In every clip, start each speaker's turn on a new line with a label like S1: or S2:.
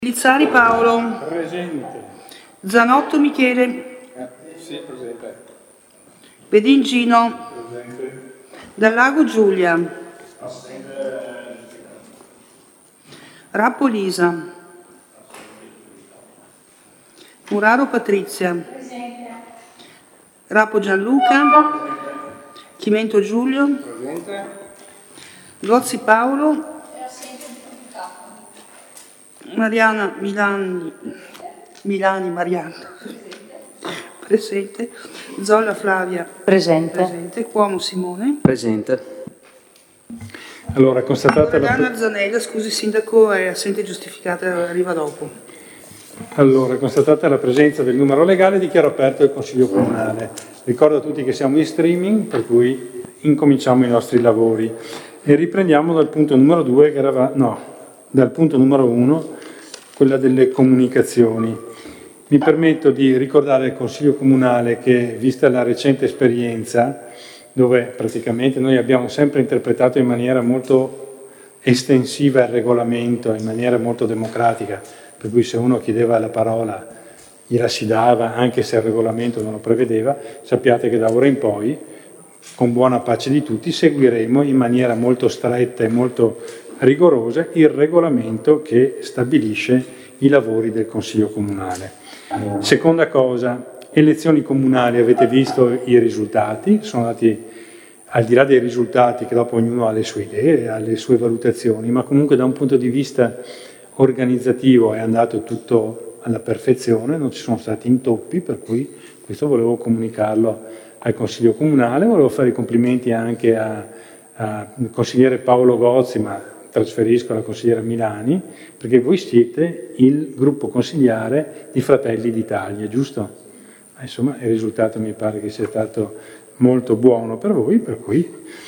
S1: Lizzari Paolo.
S2: Presente.
S1: Zanotto Michele.
S2: Sì, presente.
S1: Bedin Gino.
S2: Presente.
S1: Dallago Giulia. Rappo Lisa. Muraro Patrizia. Rappo Gianluca. Chimento Giulio.
S2: Presente.
S1: Gozzi Paolo. Mariana Milani Mariano. Presente. Zolla Flavia.
S3: Presente.
S1: Cuomo Simone.
S4: Presente.
S2: Allora, constatata
S1: Loredana Zanella, scusi sindaco, è assente giustificata, arriva dopo.
S2: constatata la presenza del numero legale, dichiaro aperto il Consiglio Comunale. Ricordo a tutti che siamo in streaming, per cui incominciamo i nostri lavori e riprendiamo dal punto numero 2 dal punto numero 1, quella delle comunicazioni. Mi permetto di ricordare al Consiglio Comunale che, vista la recente esperienza, dove praticamente noi abbiamo sempre interpretato in maniera molto estensiva il regolamento, in maniera molto democratica, per cui se uno chiedeva la parola gliela si dava, anche se il regolamento non lo prevedeva, sappiate che da ora in poi, con buona pace di tutti, seguiremo in maniera molto stretta e molto rigorosa il regolamento che stabilisce i lavori del Consiglio Comunale. Seconda cosa, elezioni comunali, avete visto i risultati, sono andati al di là dei risultati che dopo ognuno ha le sue idee, ha le sue valutazioni, ma comunque da un punto di vista organizzativo è andato tutto alla perfezione, non ci sono stati intoppi, per cui questo volevo comunicarlo al Consiglio Comunale. Volevo fare i complimenti anche al consigliere Paolo Gozzi, ma trasferisco alla consigliera Milani, perché voi siete il gruppo consigliare di Fratelli d'Italia, giusto? Insomma, il risultato mi pare che sia stato molto buono per voi, per cui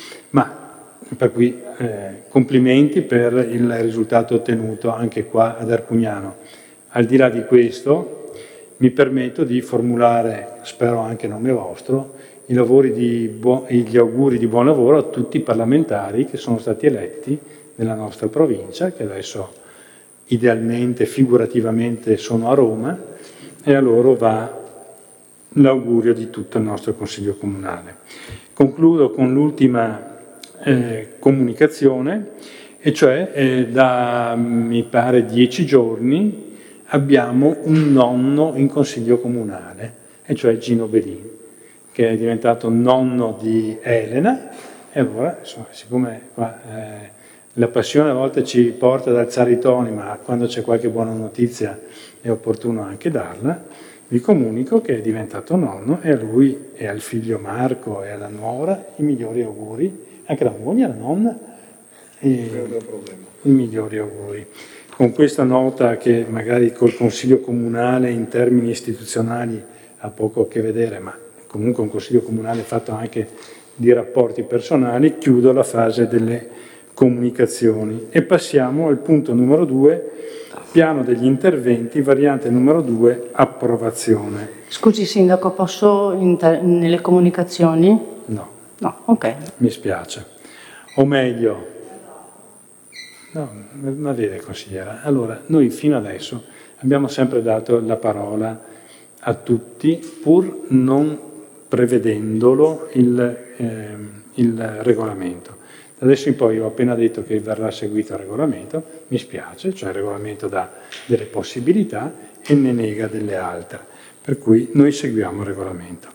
S2: complimenti per il risultato ottenuto anche qua ad Arcugnano. Al di là di questo, mi permetto di formulare, spero anche a nome vostro, gli auguri di buon lavoro a tutti i parlamentari che sono stati eletti nella nostra provincia, che adesso idealmente, figurativamente sono a Roma, e a loro va l'augurio di tutto il nostro Consiglio Comunale. Concludo con l'ultima comunicazione, e cioè da, mi pare, 10 giorni abbiamo un nonno in Consiglio Comunale, e cioè Gino Belin, che è diventato nonno di Elena, e allora, insomma, siccome qua la passione a volte ci porta ad alzare i toni, ma quando c'è qualche buona notizia è opportuno anche darla, vi comunico che è diventato nonno, e a lui e al figlio Marco e alla nuora i migliori auguri, anche alla moglie, alla nonna, i migliori auguri. Con questa nota, che magari col Consiglio Comunale in termini istituzionali ha poco a che vedere, ma comunque un Consiglio Comunale fatto anche di rapporti personali, chiudo la fase delle comunicazioni e passiamo al punto numero 2, piano degli interventi, variante numero 2, approvazione.
S3: Scusi Sindaco, posso nelle comunicazioni?
S2: No.
S3: No, ok.
S2: Mi spiace. O meglio, no, ma vede consigliera, allora noi fino adesso abbiamo sempre dato la parola a tutti, pur non prevedendolo il regolamento. Adesso in poi ho appena detto che verrà seguito il regolamento, mi spiace, cioè il regolamento dà delle possibilità e ne nega delle altre, per cui noi seguiamo il regolamento.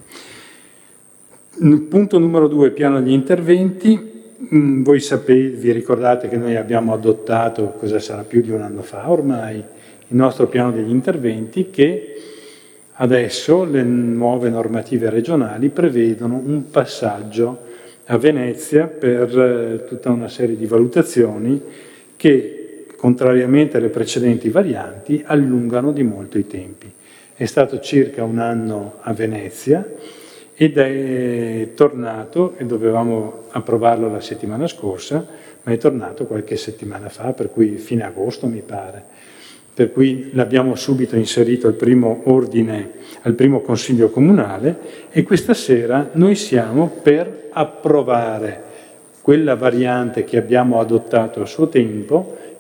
S2: Punto numero 2, piano degli interventi. Voi vi ricordate che noi abbiamo adottato, cosa sarà, più di un anno fa ormai, il nostro piano degli interventi, che adesso le nuove normative regionali prevedono un passaggio a Venezia per tutta una serie di valutazioni che, contrariamente alle precedenti varianti, allungano di molto i tempi. È stato circa un anno a Venezia ed è tornato, e dovevamo approvarlo la settimana scorsa, ma è tornato qualche settimana fa, per cui fine agosto mi pare. Per cui l'abbiamo subito inserito al primo ordine, al primo Consiglio Comunale, e questa sera noi siamo per approvare quella variante che abbiamo adottato a suo tempo,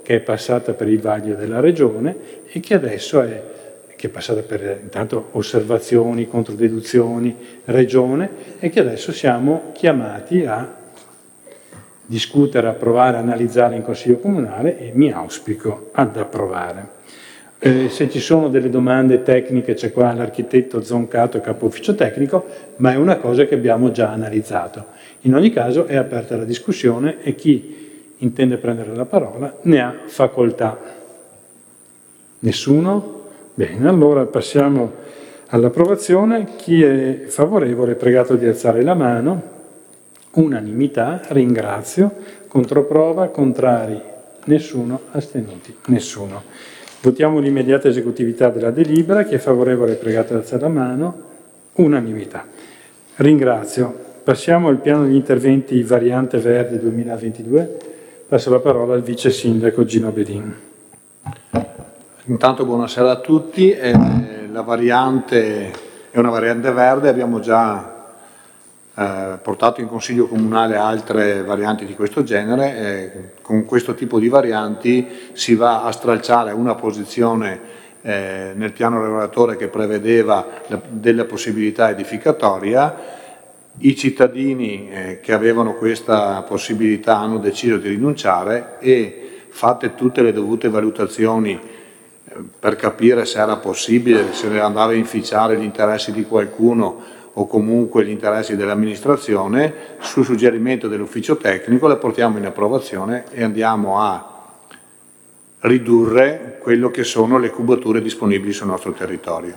S2: che è passata per il vaglio della Regione e che adesso che è passata per intanto osservazioni, controdeduzioni, Regione, e che adesso siamo chiamati a discutere, approvare, analizzare in Consiglio Comunale e mi auspico ad approvare. Se ci sono delle domande tecniche c'è qua l'architetto Zoncato, capo ufficio tecnico, ma è una cosa che abbiamo già analizzato. In ogni caso è aperta la discussione e chi intende prendere la parola ne ha facoltà. Nessuno? Bene, allora passiamo all'approvazione. Chi è favorevole è pregato di alzare la mano. Unanimità, ringrazio. Controprova, contrari, nessuno, astenuti, nessuno. Votiamo l'immediata esecutività della delibera. Chi è favorevole è pregato di alzare la mano. Unanimità. Ringrazio. Passiamo al piano degli interventi variante verde 2022. Passo la parola al vice sindaco Gino Bedin.
S4: Intanto buonasera a tutti. La variante è una variante verde, abbiamo già portato in Consiglio Comunale altre varianti di questo genere. Con questo tipo di varianti si va a stralciare una posizione nel piano regolatore che prevedeva della possibilità edificatoria. I cittadini che avevano questa possibilità hanno deciso di rinunciare e, fatte tutte le dovute valutazioni per capire se era possibile, se andava a inficiare gli interessi di qualcuno o comunque gli interessi dell'amministrazione, su suggerimento dell'ufficio tecnico le portiamo in approvazione e andiamo a ridurre quello che sono le cubature disponibili sul nostro territorio.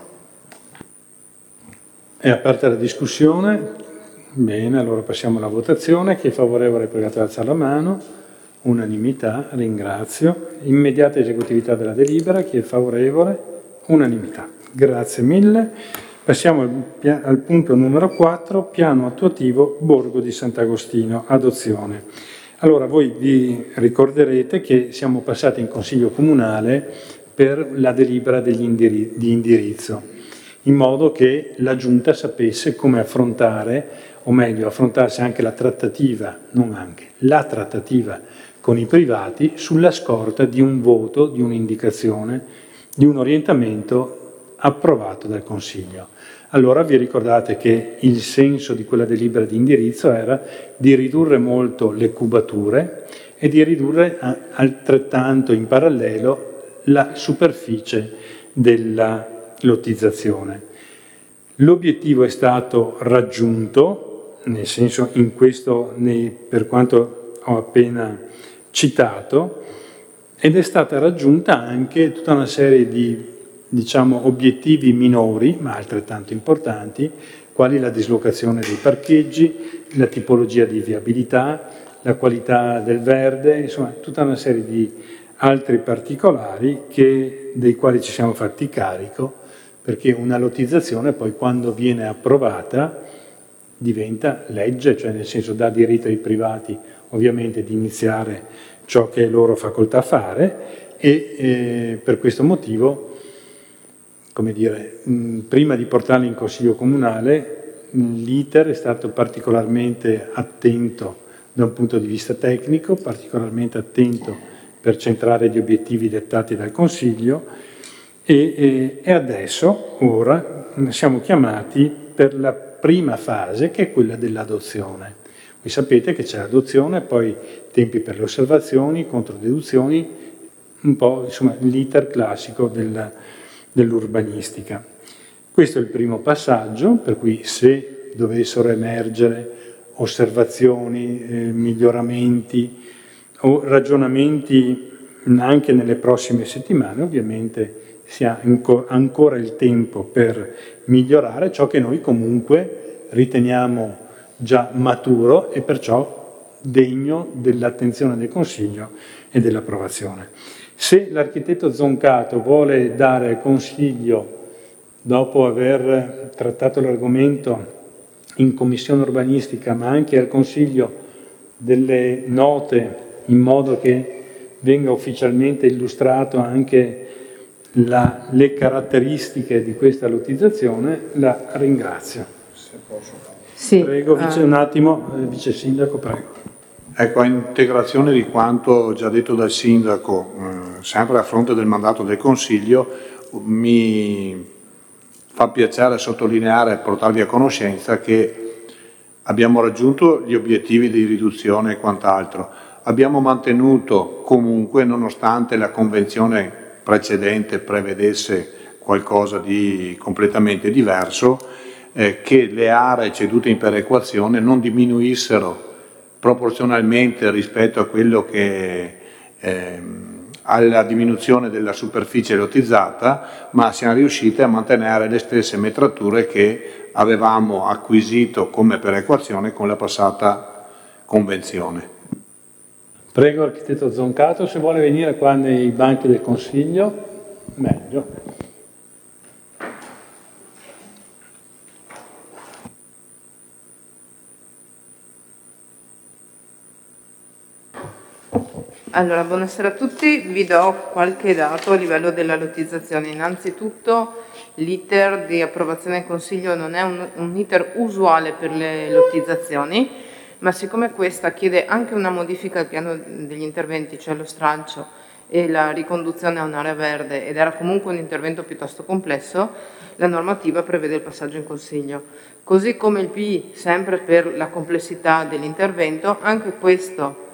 S2: È aperta la discussione. Bene, allora passiamo alla votazione. Chi è favorevole è pregato di alzare la mano. Unanimità, ringrazio. Immediata esecutività della delibera. Chi è favorevole? Unanimità. Grazie mille. Passiamo al punto numero 4, piano attuativo Borgo di Sant'Agostino, adozione. Allora, voi vi ricorderete che siamo passati in Consiglio Comunale per la delibera di indirizzo, in modo che la Giunta sapesse come affrontare, o meglio, affrontasse anche la trattativa, non anche, la trattativa con i privati sulla scorta di un voto, di un'indicazione, di un orientamento approvato dal Consiglio. Allora vi ricordate che il senso di quella delibera di indirizzo era di ridurre molto le cubature e di ridurre altrettanto in parallelo la superficie della lottizzazione. L'obiettivo è stato raggiunto, nel senso per quanto ho appena citato, ed è stata raggiunta anche tutta una serie di obiettivi minori, ma altrettanto importanti, quali la dislocazione dei parcheggi, la tipologia di viabilità, la qualità del verde, insomma tutta una serie di altri particolari dei quali ci siamo fatti carico, perché una lottizzazione poi quando viene approvata diventa legge, cioè nel senso dà diritto ai privati ovviamente di iniziare ciò che è loro facoltà fare e per questo motivo, come dire, prima di portarli in Consiglio Comunale, l'iter è stato particolarmente attento da un punto di vista tecnico, particolarmente attento per centrare gli obiettivi dettati dal Consiglio e adesso, ora, siamo chiamati per la prima fase che è quella dell'adozione. Voi sapete che c'è l'adozione, poi tempi per le osservazioni, controdeduzioni, un po' insomma l'iter classico dell'urbanistica. Questo è il primo passaggio, per cui se dovessero emergere osservazioni, miglioramenti o ragionamenti anche nelle prossime settimane, ovviamente si ha ancora il tempo per migliorare ciò che noi comunque riteniamo già maturo e perciò degno dell'attenzione del Consiglio e dell'approvazione. Se l'architetto Zoncato vuole dare al Consiglio, dopo aver trattato l'argomento in Commissione urbanistica, ma anche al Consiglio, delle note in modo che venga ufficialmente illustrato anche le caratteristiche di questa lottizzazione, la ringrazio.
S3: Sì,
S2: Prego, un attimo, vice sindaco, prego.
S4: Ecco, a integrazione di quanto già detto dal Sindaco, sempre a fronte del mandato del Consiglio, mi fa piacere sottolineare e portarvi a conoscenza che abbiamo raggiunto gli obiettivi di riduzione e quant'altro. Abbiamo mantenuto comunque, nonostante la convenzione precedente prevedesse qualcosa di completamente diverso, che le aree cedute in perequazione non diminuissero proporzionalmente rispetto a quello che alla diminuzione della superficie lottizzata, ma siamo riusciti a mantenere le stesse metrature che avevamo acquisito come perequazione con la passata convenzione.
S2: Prego architetto Zoncato, se vuole venire qua nei banchi del Consiglio, meglio.
S1: Allora, buonasera a tutti, vi do qualche dato a livello della lottizzazione. Innanzitutto l'iter di approvazione del Consiglio non è un iter usuale per le lottizzazioni, ma siccome questa chiede anche una modifica al piano degli interventi, cioè lo stralcio e la riconduzione a un'area verde, ed era comunque un intervento piuttosto complesso, la normativa prevede il passaggio in Consiglio. Così come il PI, sempre per la complessità dell'intervento, anche questo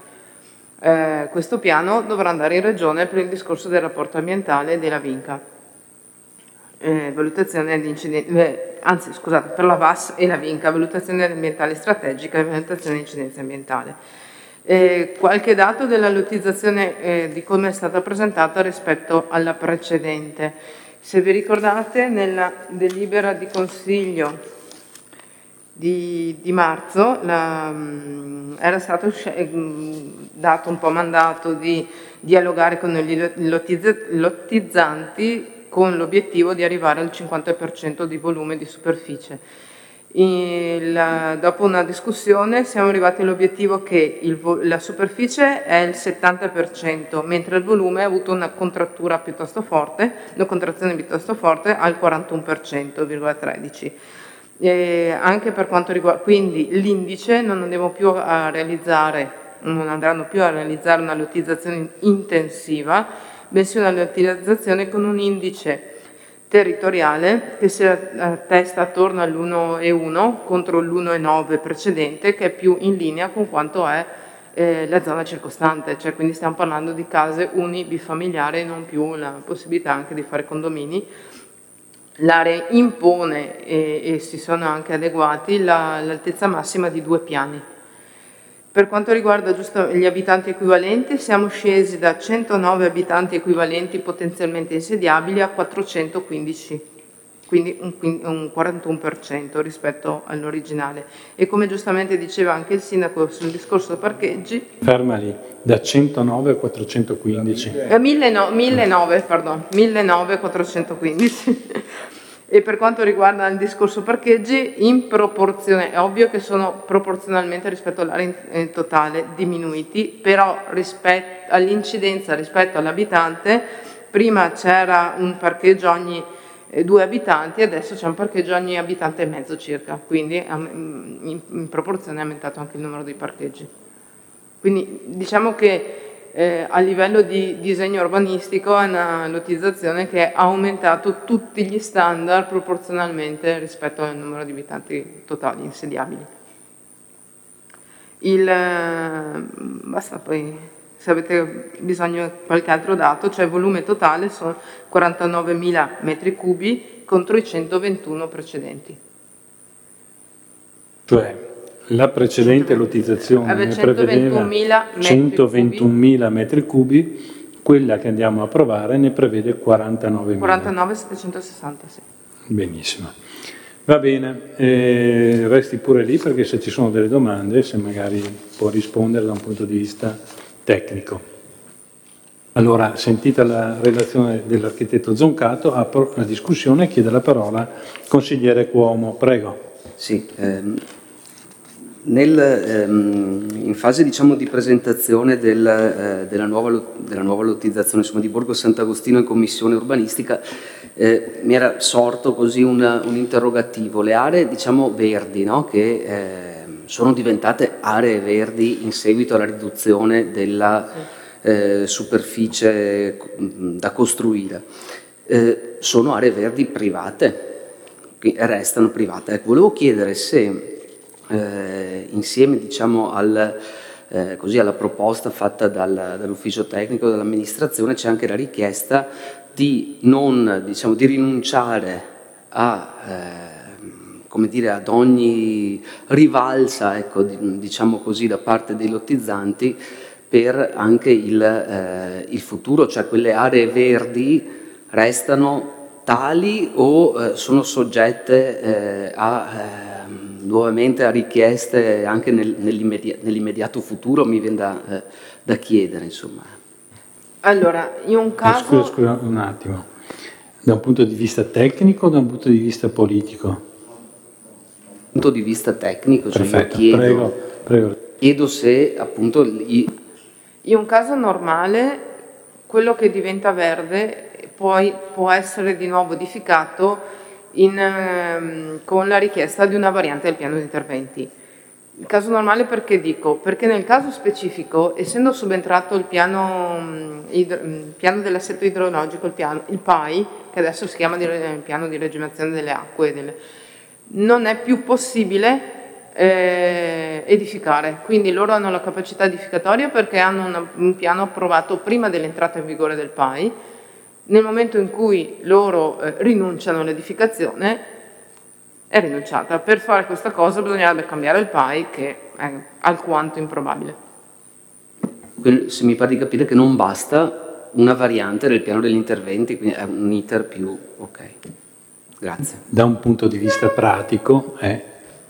S1: piano dovrà andare in Regione per il discorso del rapporto ambientale della Vinca, valutazione di per la VAS e la Vinca, valutazione ambientale strategica e valutazione di incidenza ambientale. Qualche dato della lottizzazione di come è stata presentata rispetto alla precedente. Se vi ricordate, nella delibera di Consiglio di marzo era stato dato un po' mandato di dialogare con gli lottizzanti con l'obiettivo di arrivare al 50% di volume di superficie. Dopo una discussione siamo arrivati all'obiettivo che la superficie è il 70%, mentre il volume ha avuto una contrazione piuttosto forte al 41,13%. Anche per quanto riguarda quindi l'indice, non andranno più a realizzare una lottizzazione intensiva, bensì una lottizzazione con un indice territoriale che si attesta attorno all'1,1 contro l'1,9 precedente, che è più in linea con quanto è la zona circostante, cioè quindi stiamo parlando di case unibifamiliari e non più la possibilità anche di fare condomini. L'area impone e si sono anche adeguati l'altezza massima di 2 piani. Per quanto riguarda gli abitanti equivalenti, siamo scesi da 109 abitanti equivalenti potenzialmente insediabili a 415, quindi un 41% rispetto all'originale. E come giustamente diceva anche il Sindaco sul discorso parcheggi...
S2: Ferma lì, da 109 a 415.
S1: 1900-415. E per quanto riguarda il discorso parcheggi, in proporzione, è ovvio che sono proporzionalmente rispetto all'area totale diminuiti, però all'incidenza rispetto all'abitante, prima c'era un parcheggio ogni 2 abitanti, adesso c'è un parcheggio ogni abitante e mezzo circa, quindi in proporzione è aumentato anche il numero di parcheggi. Quindi diciamo che a livello di disegno urbanistico è una lottizzazione che ha aumentato tutti gli standard proporzionalmente rispetto al numero di abitanti totali insediabili. Basta poi, se avete bisogno di qualche altro dato, cioè il volume totale sono 49.000 metri cubi contro i 121 precedenti.
S2: Cioè la precedente lottizzazione ne prevedeva 121.000 metri cubi, quella che andiamo a approvare ne prevede 49.000.
S1: 49.760, sì.
S2: Benissimo. Va bene, resti pure lì perché se ci sono delle domande, se magari può rispondere da un punto di vista tecnico. Allora, sentita la relazione dell'architetto Zoncato, apro la discussione e chiede la parola al consigliere Cuomo. Prego.
S5: Sì, in fase diciamo, di presentazione della nuova lottizzazione insomma, di Borgo Sant'Agostino in commissione urbanistica mi era sorto così un interrogativo. Le aree diciamo, verdi, no? Che sono diventate aree verdi in seguito alla riduzione della superficie da costruire. Sono aree verdi private, che restano private. Ecco, volevo chiedere se insieme, diciamo, alla proposta fatta dall'ufficio tecnico dell'amministrazione c'è anche la richiesta di non, diciamo, di rinunciare come dire, ad ogni rivalsa, ecco, diciamo così, da parte dei lottizzanti per anche il futuro, cioè quelle aree verdi restano tali o sono soggette nuovamente a richieste anche nell'immediato futuro, mi viene da chiedere, insomma.
S1: Allora, in un caso...
S2: Scusa un attimo, da un punto di vista tecnico o da un punto di vista politico?
S5: Dal punto di vista tecnico, cioè
S2: perfetto,
S5: io
S2: prego.
S5: Chiedo se appunto...
S1: In un caso normale, quello che diventa verde poi può essere di nuovo modificato con la richiesta di una variante del piano di interventi. Il caso normale perché dico? Perché nel caso specifico, essendo subentrato il piano dell'assetto idrologico, il PAI, che adesso si chiama piano di regolazione delle acque, non è più possibile edificare, quindi loro hanno la capacità edificatoria perché hanno un piano approvato prima dell'entrata in vigore del PAI. Nel momento in cui loro rinunciano all'edificazione è rinunciata. Per fare questa cosa bisognerebbe cambiare il PAI, che è alquanto improbabile.
S5: Se mi pare di capire che non basta una variante del piano degli interventi, quindi è un iter più... ok, grazie.
S2: Da un punto di vista pratico è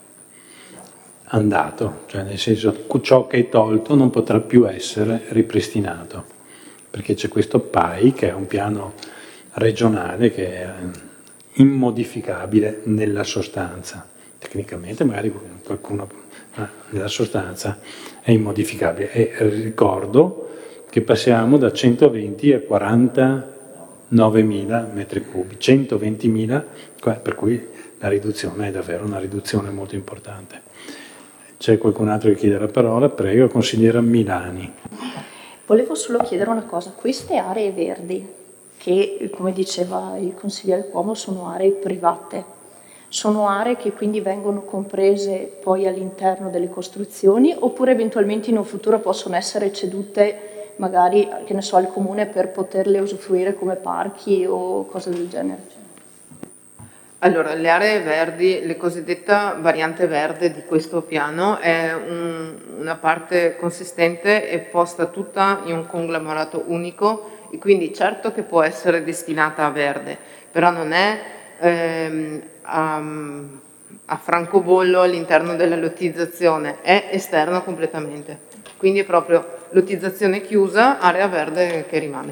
S2: andato, cioè nel senso ciò che è tolto non potrà più essere ripristinato, perché c'è questo PAI che è un piano regionale che è immodificabile nella sostanza. Tecnicamente magari qualcuno, ma nella sostanza è immodificabile. E ricordo che passiamo da 120 a 49.000 metri cubi, 120.000, per cui la riduzione è davvero una riduzione molto importante. C'è qualcun altro che chiede la parola? Prego, consigliera Milani.
S6: Volevo solo chiedere una cosa, queste aree verdi, che come diceva il consigliere Cuomo sono aree private, sono aree che quindi vengono comprese poi all'interno delle costruzioni oppure eventualmente in un futuro possono essere cedute magari, che ne so, al comune per poterle usufruire come parchi o cose del genere?
S1: Allora, le aree verdi, la cosiddetta variante verde di questo piano è una parte consistente e posta tutta in un conglomerato unico e quindi certo che può essere destinata a verde, però non è a francobollo all'interno della lottizzazione, è esterno completamente. Quindi è proprio lottizzazione chiusa, area verde che rimane.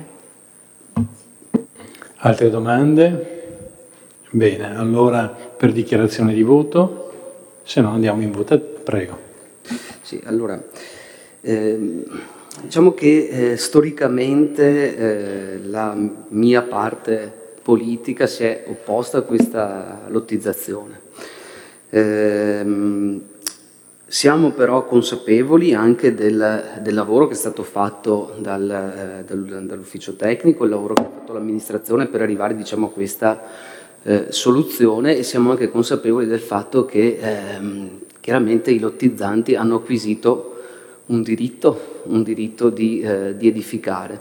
S2: Altre domande? Bene, allora per dichiarazione di voto, se no andiamo in voto. Prego.
S5: Sì, allora, diciamo che storicamente la mia parte politica si è opposta a questa lottizzazione. Siamo però consapevoli anche del lavoro che è stato fatto dall'ufficio tecnico, il lavoro che ha fatto l'amministrazione per arrivare, diciamo, a questa soluzione, e siamo anche consapevoli del fatto che chiaramente i lottizzanti hanno acquisito un diritto di edificare.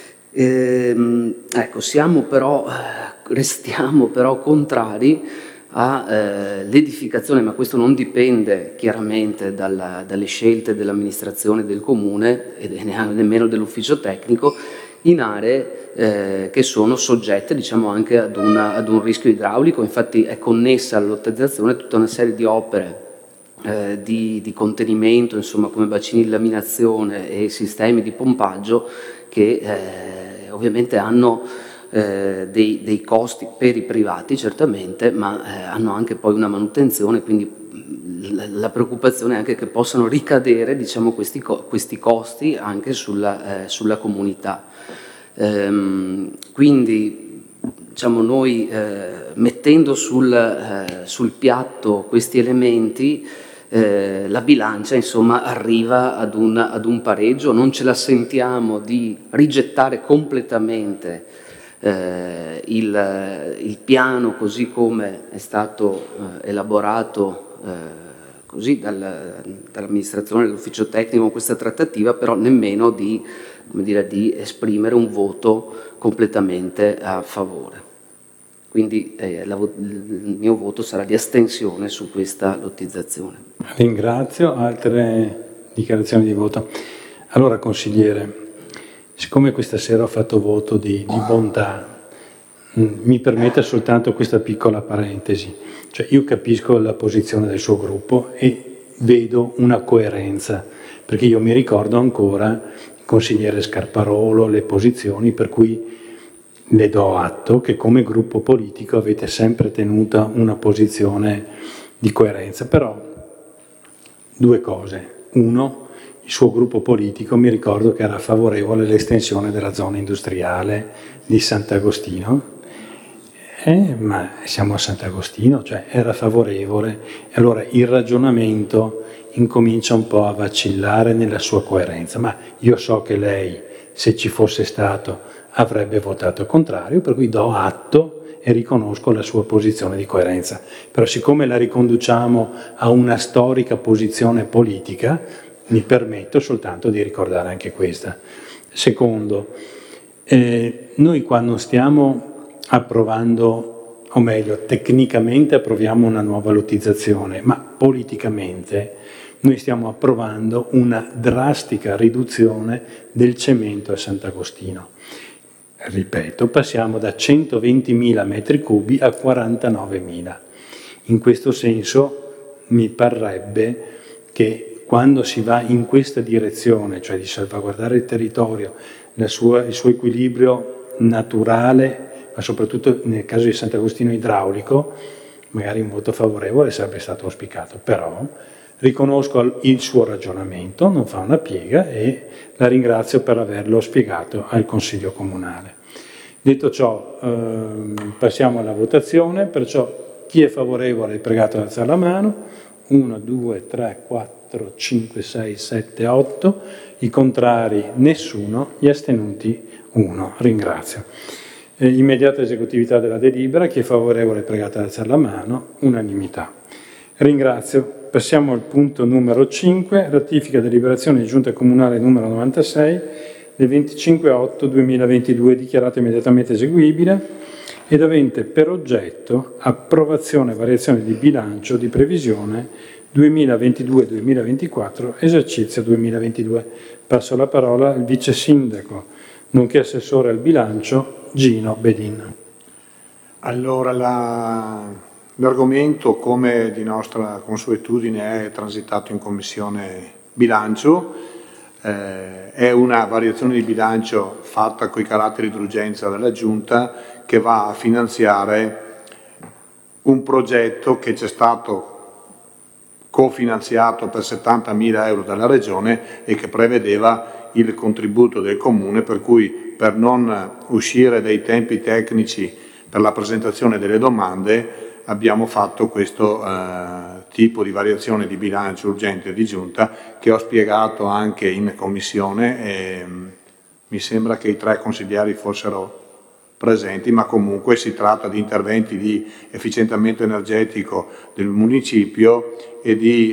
S5: Ecco, restiamo però contrari all'edificazione, ma questo non dipende chiaramente dalle scelte dell'amministrazione del comune e nemmeno dell'ufficio tecnico, in aree che sono soggette, diciamo, anche ad un rischio idraulico. Infatti è connessa alla lottizzazione tutta una serie di opere di contenimento, insomma, come bacini di laminazione e sistemi di pompaggio che ovviamente hanno dei costi per i privati certamente, ma hanno anche poi una manutenzione, quindi la preoccupazione è anche che possano ricadere, diciamo, questi costi anche sulla comunità. Quindi, diciamo, noi mettendo sul piatto questi elementi la bilancia insomma arriva ad un pareggio, non ce la sentiamo di rigettare completamente il piano così come è stato elaborato così dall'amministrazione dell'ufficio tecnico con questa trattativa, però nemmeno di esprimere un voto completamente a favore. Quindi il mio voto sarà di astensione su questa lottizzazione.
S2: Ringrazio. Altre dichiarazioni di voto? Allora, consigliere, siccome questa sera ho fatto voto di bontà, mi permetta soltanto questa piccola parentesi. Cioè, io capisco la posizione del suo gruppo e vedo una coerenza, perché io mi ricordo ancora il consigliere Scarparolo, le posizioni, per cui le do atto che come gruppo politico avete sempre tenuto una posizione di coerenza. Però due cose. Uno, il suo gruppo politico mi ricordo che era favorevole all'estensione della zona industriale di Sant'Agostino, ma siamo a Sant'Agostino, cioè era favorevole, e allora il ragionamento incomincia un po' a vacillare nella sua coerenza, ma io so che lei, se ci fosse stato, avrebbe votato contrario, per cui do atto e riconosco la sua posizione di coerenza. Però siccome la riconduciamo a una storica posizione politica, mi permetto soltanto di ricordare anche questa. Secondo, noi quando stiamo approvando, o meglio, tecnicamente approviamo una nuova lottizzazione, ma politicamente noi stiamo approvando una drastica riduzione del cemento a Sant'Agostino. Ripeto, passiamo da 120.000 metri cubi a 49.000. In questo senso mi parrebbe che quando si va in questa direzione, cioè di salvaguardare il territorio, il suo equilibrio naturale, ma soprattutto nel caso di Sant'Agostino idraulico, magari un voto favorevole sarebbe stato auspicato, però riconosco il suo ragionamento, non fa una piega e la ringrazio per averlo spiegato al Consiglio Comunale. Detto ciò, passiamo alla votazione, perciò chi è favorevole è pregato ad alzare la mano. 1, 2, 3, 4, 5, 6, 7, 8, i contrari nessuno, gli astenuti 1. Ringrazio. Immediata esecutività della delibera, chi è favorevole è pregato ad alzare la mano, unanimità. Ringrazio. Passiamo al punto numero 5, ratifica deliberazione di Giunta Comunale numero 96 del 25/8/2022, dichiarata immediatamente eseguibile ed avente per oggetto approvazione e variazione di bilancio di previsione 2022-2024, esercizio 2022. Passo la parola al vice sindaco, nonché assessore al bilancio, Gino Bedin.
S4: Allora, l'argomento, come di nostra consuetudine, è transitato in Commissione Bilancio. È una variazione di bilancio fatta coi caratteri d'urgenza della Giunta che va a finanziare un progetto che ci è stato cofinanziato per 70.000 euro dalla Regione e che prevedeva il contributo del Comune, per cui per non uscire dai tempi tecnici per la presentazione delle domande abbiamo fatto questo tipo di variazione di bilancio urgente di Giunta che ho spiegato anche in Commissione e mi sembra che i 3 consiglieri fossero presenti, ma comunque si tratta di interventi di efficientamento energetico del municipio e di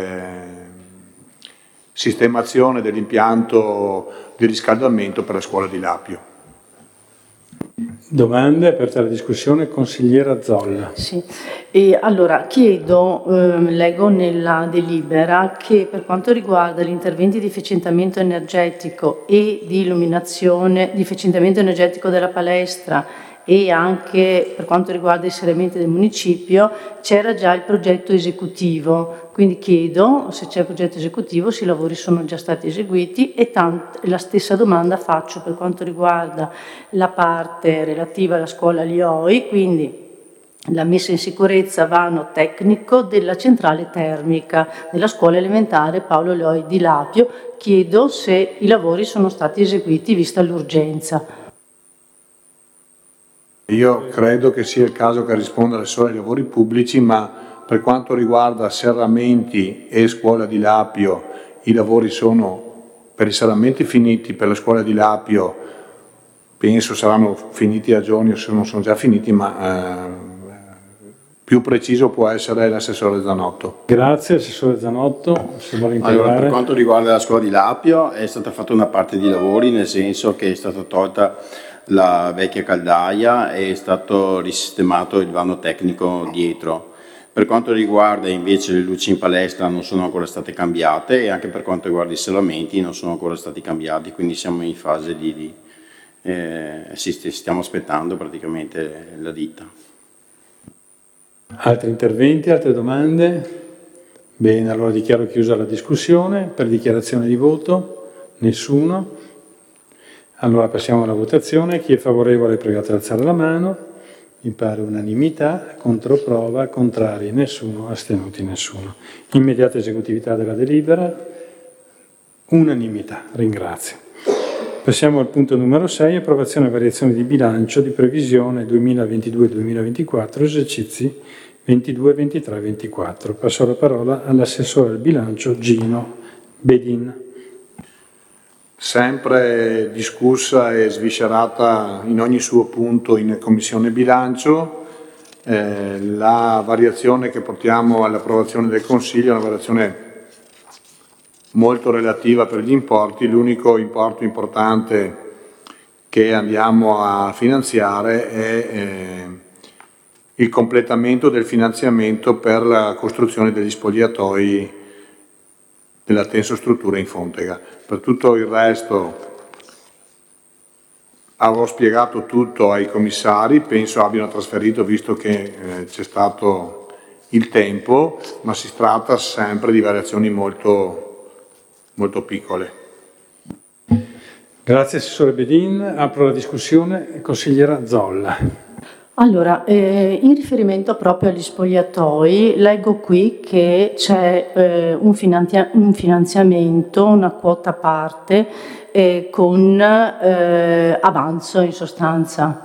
S4: sistemazione dell'impianto di riscaldamento per la scuola di Lapio.
S2: Domande, aperta la discussione, consigliera Zolla.
S3: Sì, e allora chiedo, leggo nella delibera che per quanto riguarda gli interventi di efficientamento energetico e di illuminazione, di efficientamento energetico della palestra e anche per quanto riguarda i serramenti del municipio, c'era già il progetto esecutivo, quindi chiedo se c'è il progetto esecutivo, se i lavori sono già stati eseguiti e la stessa domanda faccio per quanto riguarda la parte relativa alla scuola Lioi, quindi la messa in sicurezza vano tecnico della centrale termica della scuola elementare Paolo Lioi di Lapio. Chiedo se i lavori sono stati eseguiti vista l'urgenza.
S4: Io credo che sia il caso che rispondere solo ai lavori pubblici, ma Per quanto riguarda serramenti e scuola di Lapio, i lavori sono per i serramenti finiti, per la scuola di Lapio penso saranno finiti a giorni o se non sono già finiti, ma più preciso può essere l'assessore Zanotto.
S2: Grazie, assessore Zanotto, se vuole integrare.
S7: Allora, per quanto riguarda la scuola di Lapio è stata fatta una parte di lavori, nel senso che è stata tolta la vecchia caldaia e è stato risistemato il vano tecnico dietro. Per quanto riguarda invece le luci in palestra non sono ancora state cambiate e anche per quanto riguarda i serramenti non sono ancora stati cambiati, quindi siamo in fase stiamo aspettando praticamente la ditta.
S2: Altri interventi, altre domande? Bene, allora dichiaro chiusa la discussione. Per dichiarazione di voto? Nessuno. Allora passiamo alla votazione. Chi è favorevole è pregato ad alzare la mano. Mi pare unanimità. Controprova, contrari nessuno, astenuti nessuno. Immediata esecutività della delibera. Unanimità, ringrazio. Passiamo al punto numero 6, approvazione e variazione di bilancio di previsione 2022-2024, esercizi 22, 23, 24. Passo la parola all'assessore al bilancio Gino Bedin.
S4: Sempre discussa e sviscerata in ogni suo punto in Commissione Bilancio, la variazione che portiamo all'approvazione del Consiglio è una variazione molto relativa per gli importi. L'unico importo importante che andiamo a finanziare è il completamento del finanziamento per la costruzione degli spogliatoi della tensostruttura in Fontega. Per tutto il resto avrò spiegato tutto ai commissari, penso abbiano trasferito visto che c'è stato il tempo, ma si tratta sempre di variazioni molto piccole.
S2: Grazie Assessore Bedin. Apro la discussione. Consigliera Zolla.
S3: Allora, in riferimento proprio agli spogliatoi, leggo qui che c'è un finanziamento, una quota a parte con avanzo in sostanza,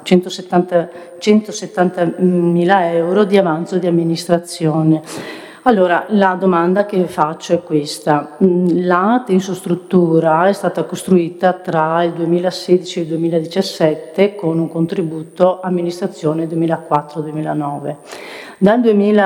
S3: 170.000 euro di avanzo di amministrazione. Allora, la domanda che faccio è questa. La tensostruttura è stata costruita tra il 2016 e il 2017 con un contributo amministrazione 2004-2009. Dal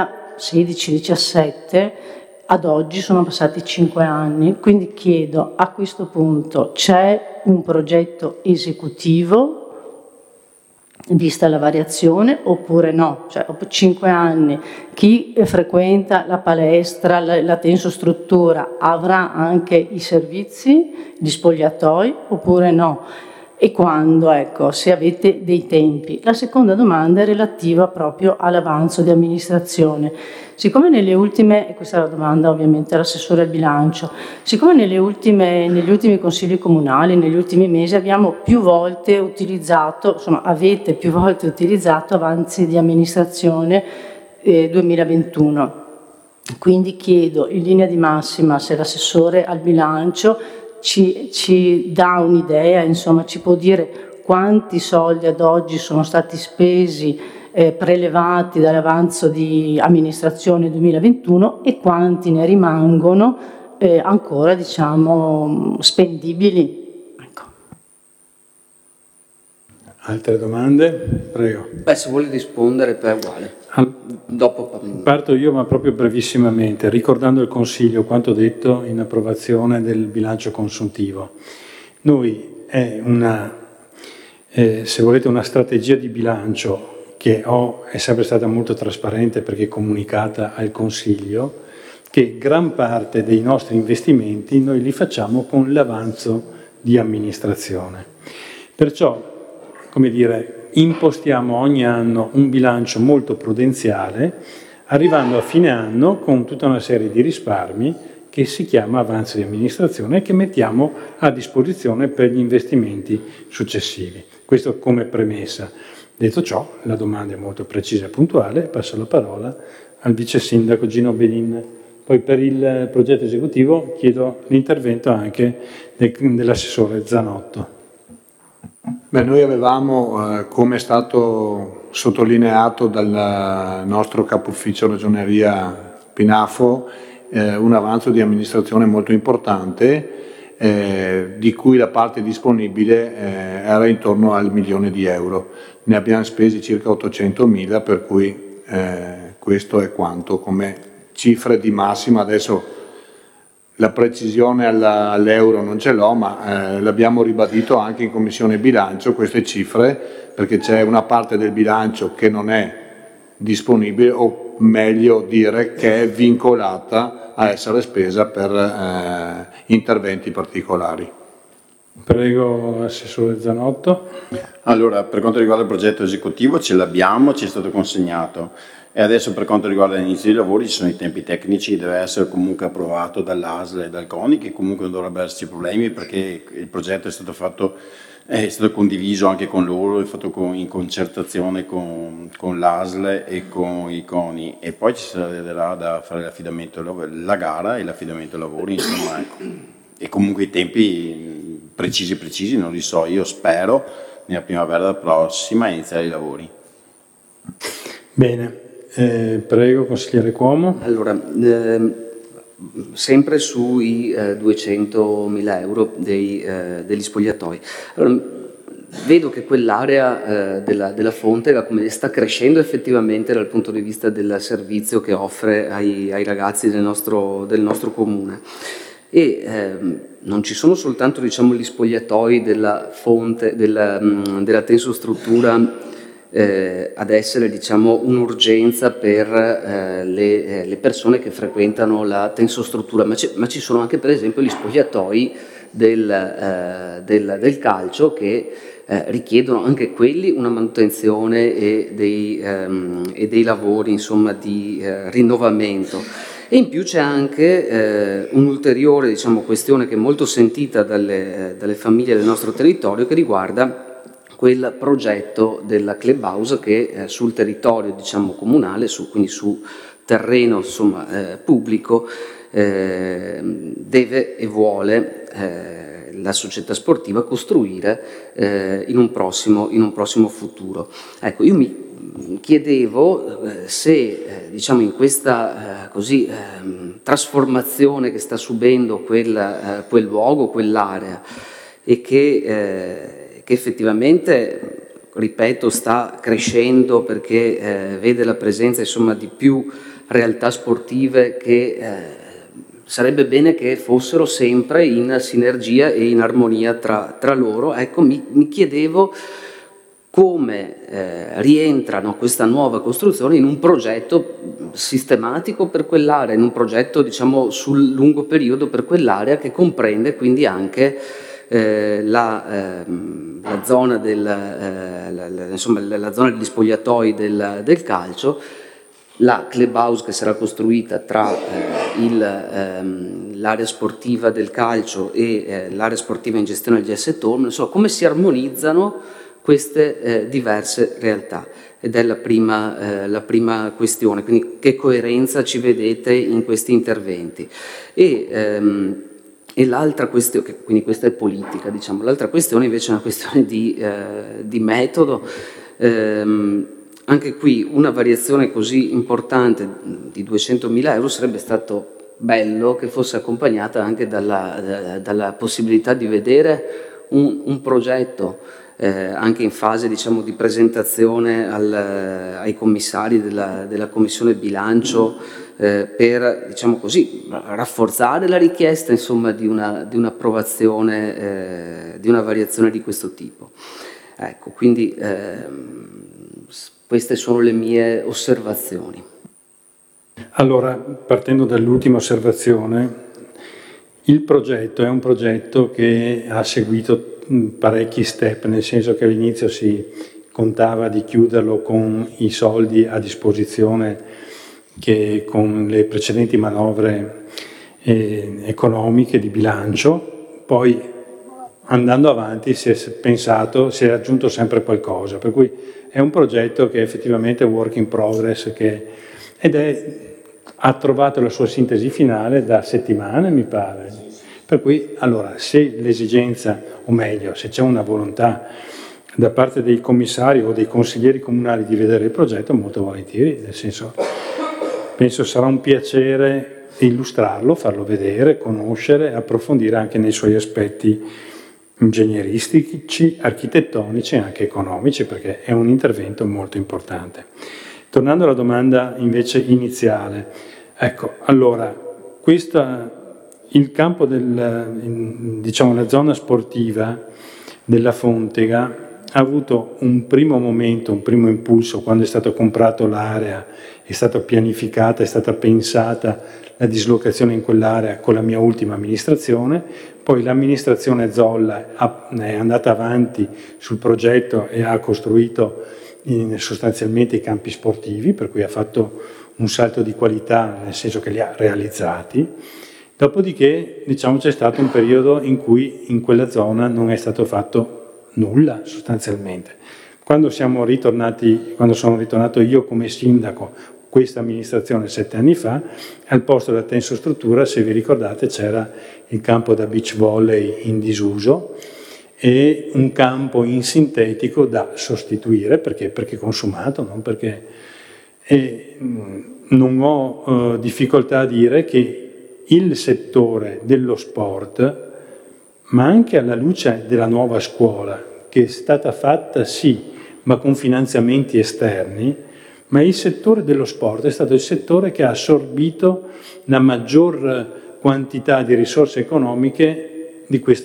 S3: 2016-17 ad oggi sono passati 5 anni, quindi chiedo a questo punto c'è un progetto esecutivo vista la variazione oppure no? Cioè, dopo 5 anni chi frequenta la palestra, la tensostruttura avrà anche i servizi, gli spogliatoi oppure no? E quando? Ecco, se avete dei tempi. La seconda domanda è relativa proprio all'avanzo di amministrazione. Siccome nelle ultime, e questa è la domanda ovviamente all'assessore al bilancio, siccome negli ultimi consigli comunali, negli ultimi mesi abbiamo più volte utilizzato, insomma avete più volte utilizzato avanzi di amministrazione 2021. Quindi chiedo in linea di massima se l'assessore al bilancio ci dà un'idea, insomma ci può dire quanti soldi ad oggi sono stati spesi prelevati dall'avanzo di amministrazione 2021 e quanti ne rimangono ancora diciamo spendibili. Ecco.
S2: Altre domande? Prego.
S5: Beh, se vuole rispondere per uguale. Dopo
S2: Parto io, ma proprio brevissimamente, ricordando al Consiglio quanto detto in approvazione del bilancio consuntivo. Noi è se volete, una strategia di bilancio che è sempre stata molto trasparente perché comunicata al Consiglio, che gran parte dei nostri investimenti noi li facciamo con l'avanzo di amministrazione. Perciò, come dire, impostiamo ogni anno un bilancio molto prudenziale, arrivando a fine anno con tutta una serie di risparmi che si chiama avanzo di amministrazione e che mettiamo a disposizione per gli investimenti successivi. Questo come premessa. Detto ciò, la domanda è molto precisa e puntuale, passo la parola al vice sindaco Gino Bedin. Poi per il progetto esecutivo chiedo l'intervento anche dell'assessore Zanotto.
S4: Beh, noi avevamo, come è stato sottolineato dal nostro capo ufficio ragioneria Pinafo, un avanzo di amministrazione molto importante, di cui la parte disponibile era intorno al €1.000.000. Ne abbiamo spesi circa 800.000, per cui questo è quanto come cifre di massima. Adesso la precisione all'euro non ce l'ho, ma l'abbiamo ribadito anche in Commissione Bilancio queste cifre, perché c'è una parte del bilancio che non è disponibile, o meglio dire che è vincolata a essere spesa per interventi particolari.
S2: Prego, Assessore Zanotto.
S7: Allora, per quanto riguarda il progetto esecutivo ce l'abbiamo, ci è stato consegnato, e adesso per quanto riguarda l'inizio dei lavori ci sono i tempi tecnici, deve essere comunque approvato dall'ASL e dal CONI, che comunque non dovrebbero esserci problemi perché il progetto è stato fatto, è stato condiviso anche con loro, è fatto in concertazione con l'ASL e con i CONI, e poi ci sarà da fare l'affidamento, la gara e l'affidamento ai lavori, insomma, ecco. E comunque i tempi precisi non li so, io spero nella primavera prossima iniziare i lavori.
S2: Bene, prego, consigliere Cuomo.
S5: Allora, sempre sui 200.000 euro degli spogliatoi. Allora, vedo che quell'area della fonte come sta crescendo effettivamente dal punto di vista del servizio che offre ai ragazzi del nostro comune. E non ci sono soltanto, diciamo, gli spogliatoi della fonte, della tensostruttura ad essere, diciamo, un'urgenza per le persone che frequentano la tensostruttura, ma ci sono anche per esempio gli spogliatoi del calcio che richiedono anche quelli una manutenzione e dei lavori, insomma, di rinnovamento. E in più c'è anche un'ulteriore, diciamo, questione che è molto sentita dalle famiglie del nostro territorio, che riguarda quel progetto della clubhouse che sul territorio, diciamo, comunale, quindi su terreno, insomma, pubblico, deve e vuole la società sportiva costruire in un prossimo futuro. Ecco, io mi chiedevo se, diciamo, in questa trasformazione che sta subendo quel luogo, quell'area, e che effettivamente, ripeto, sta crescendo perché vede la presenza, insomma, di più realtà sportive che sarebbe bene che fossero sempre in sinergia e in armonia tra loro. Ecco, mi chiedevo come rientrano questa nuova costruzione in un progetto sistematico per quell'area, in un progetto, diciamo, sul lungo periodo per quell'area, che comprende quindi anche la zona la zona degli spogliatoi del calcio, la clubhouse che sarà costruita tra l'area sportiva del calcio e l'area sportiva in gestione del GS Torino. Insomma, come si armonizzano queste diverse realtà, ed è la prima questione. Quindi che coerenza ci vedete in questi interventi? E l'altra questione, quindi questa è politica, diciamo, l'altra questione invece è una questione di metodo. Anche qui una variazione così importante di 200.000 euro sarebbe stato bello che fosse accompagnata anche dalla possibilità di vedere un progetto anche in fase, diciamo, di presentazione ai commissari della Commissione Bilancio, per, diciamo così, rafforzare la richiesta, insomma, di un'approvazione, di una variazione di questo tipo. Ecco, quindi queste sono le mie osservazioni.
S2: Allora, partendo dall'ultima osservazione, il progetto è un progetto che ha seguito parecchi step, nel senso che all'inizio si contava di chiuderlo con i soldi a disposizione che con le precedenti manovre economiche di bilancio. Poi, andando avanti, si è aggiunto sempre qualcosa, per cui è un progetto che effettivamente è work in progress, ha trovato la sua sintesi finale da settimane, mi pare. Per cui, allora, se l'esigenza, o meglio, se c'è una volontà da parte dei commissari o dei consiglieri comunali di vedere il progetto, molto volentieri, nel senso, penso sarà un piacere illustrarlo, farlo vedere, conoscere, approfondire anche nei suoi aspetti ingegneristici, architettonici e anche economici, perché è un intervento molto importante. Tornando alla domanda invece iniziale, ecco, allora, il campo diciamo, la zona sportiva della Fontega ha avuto un primo momento, un primo impulso quando è stato comprato l'area, è stata pianificata, è stata pensata la dislocazione in quell'area con la mia ultima amministrazione, poi l'amministrazione Zolla è andata avanti sul progetto e ha costruito sostanzialmente i campi sportivi, per cui ha fatto un salto di qualità, nel senso che li ha realizzati. Dopodiché, diciamo, c'è stato un periodo in cui in quella zona non è stato fatto nulla sostanzialmente. Quando sono ritornato io come sindaco, questa amministrazione 7 anni fa, al posto della tensostruttura, se vi ricordate, c'era il campo da beach volley in disuso e un campo in sintetico da sostituire, perché consumato, non perché... E non ho difficoltà a dire che il settore dello sport, ma anche alla luce della nuova scuola, che è stata fatta sì, ma con finanziamenti esterni, ma il settore dello sport è stato il settore che ha assorbito la maggior quantità di risorse economiche di queste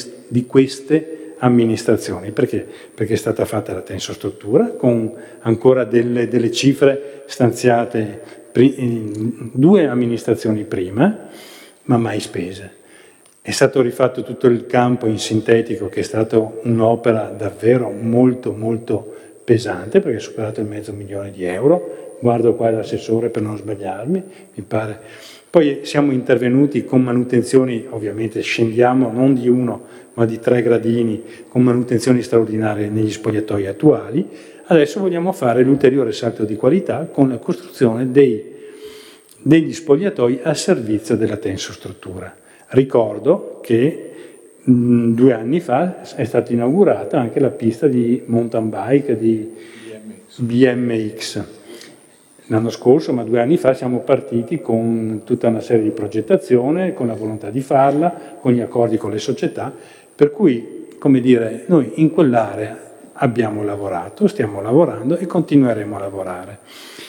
S2: amministrazioni. Perché? Perché è stata fatta la tensostruttura con ancora delle cifre stanziate in 2 amministrazioni prima, ma mai spese. È stato rifatto tutto il campo in sintetico, che è stata un'opera davvero molto molto pesante, perché ha superato il €500.000. Guardo qua l'assessore per non sbagliarmi, mi pare. Poi siamo intervenuti con manutenzioni, ovviamente scendiamo non di 1 ma di 3 gradini, con manutenzioni straordinarie negli spogliatoi attuali. Adesso vogliamo fare l'ulteriore salto di qualità con la costruzione degli spogliatoi a servizio della tensostruttura. Ricordo che 2 anni fa è stata inaugurata anche la pista di mountain bike di BMX. L'anno scorso, ma 2 anni fa, siamo partiti con tutta una serie di progettazione, con la volontà di farla, con gli accordi con le società, per cui, come dire, noi in quell'area abbiamo lavorato, stiamo lavorando e continueremo a lavorare.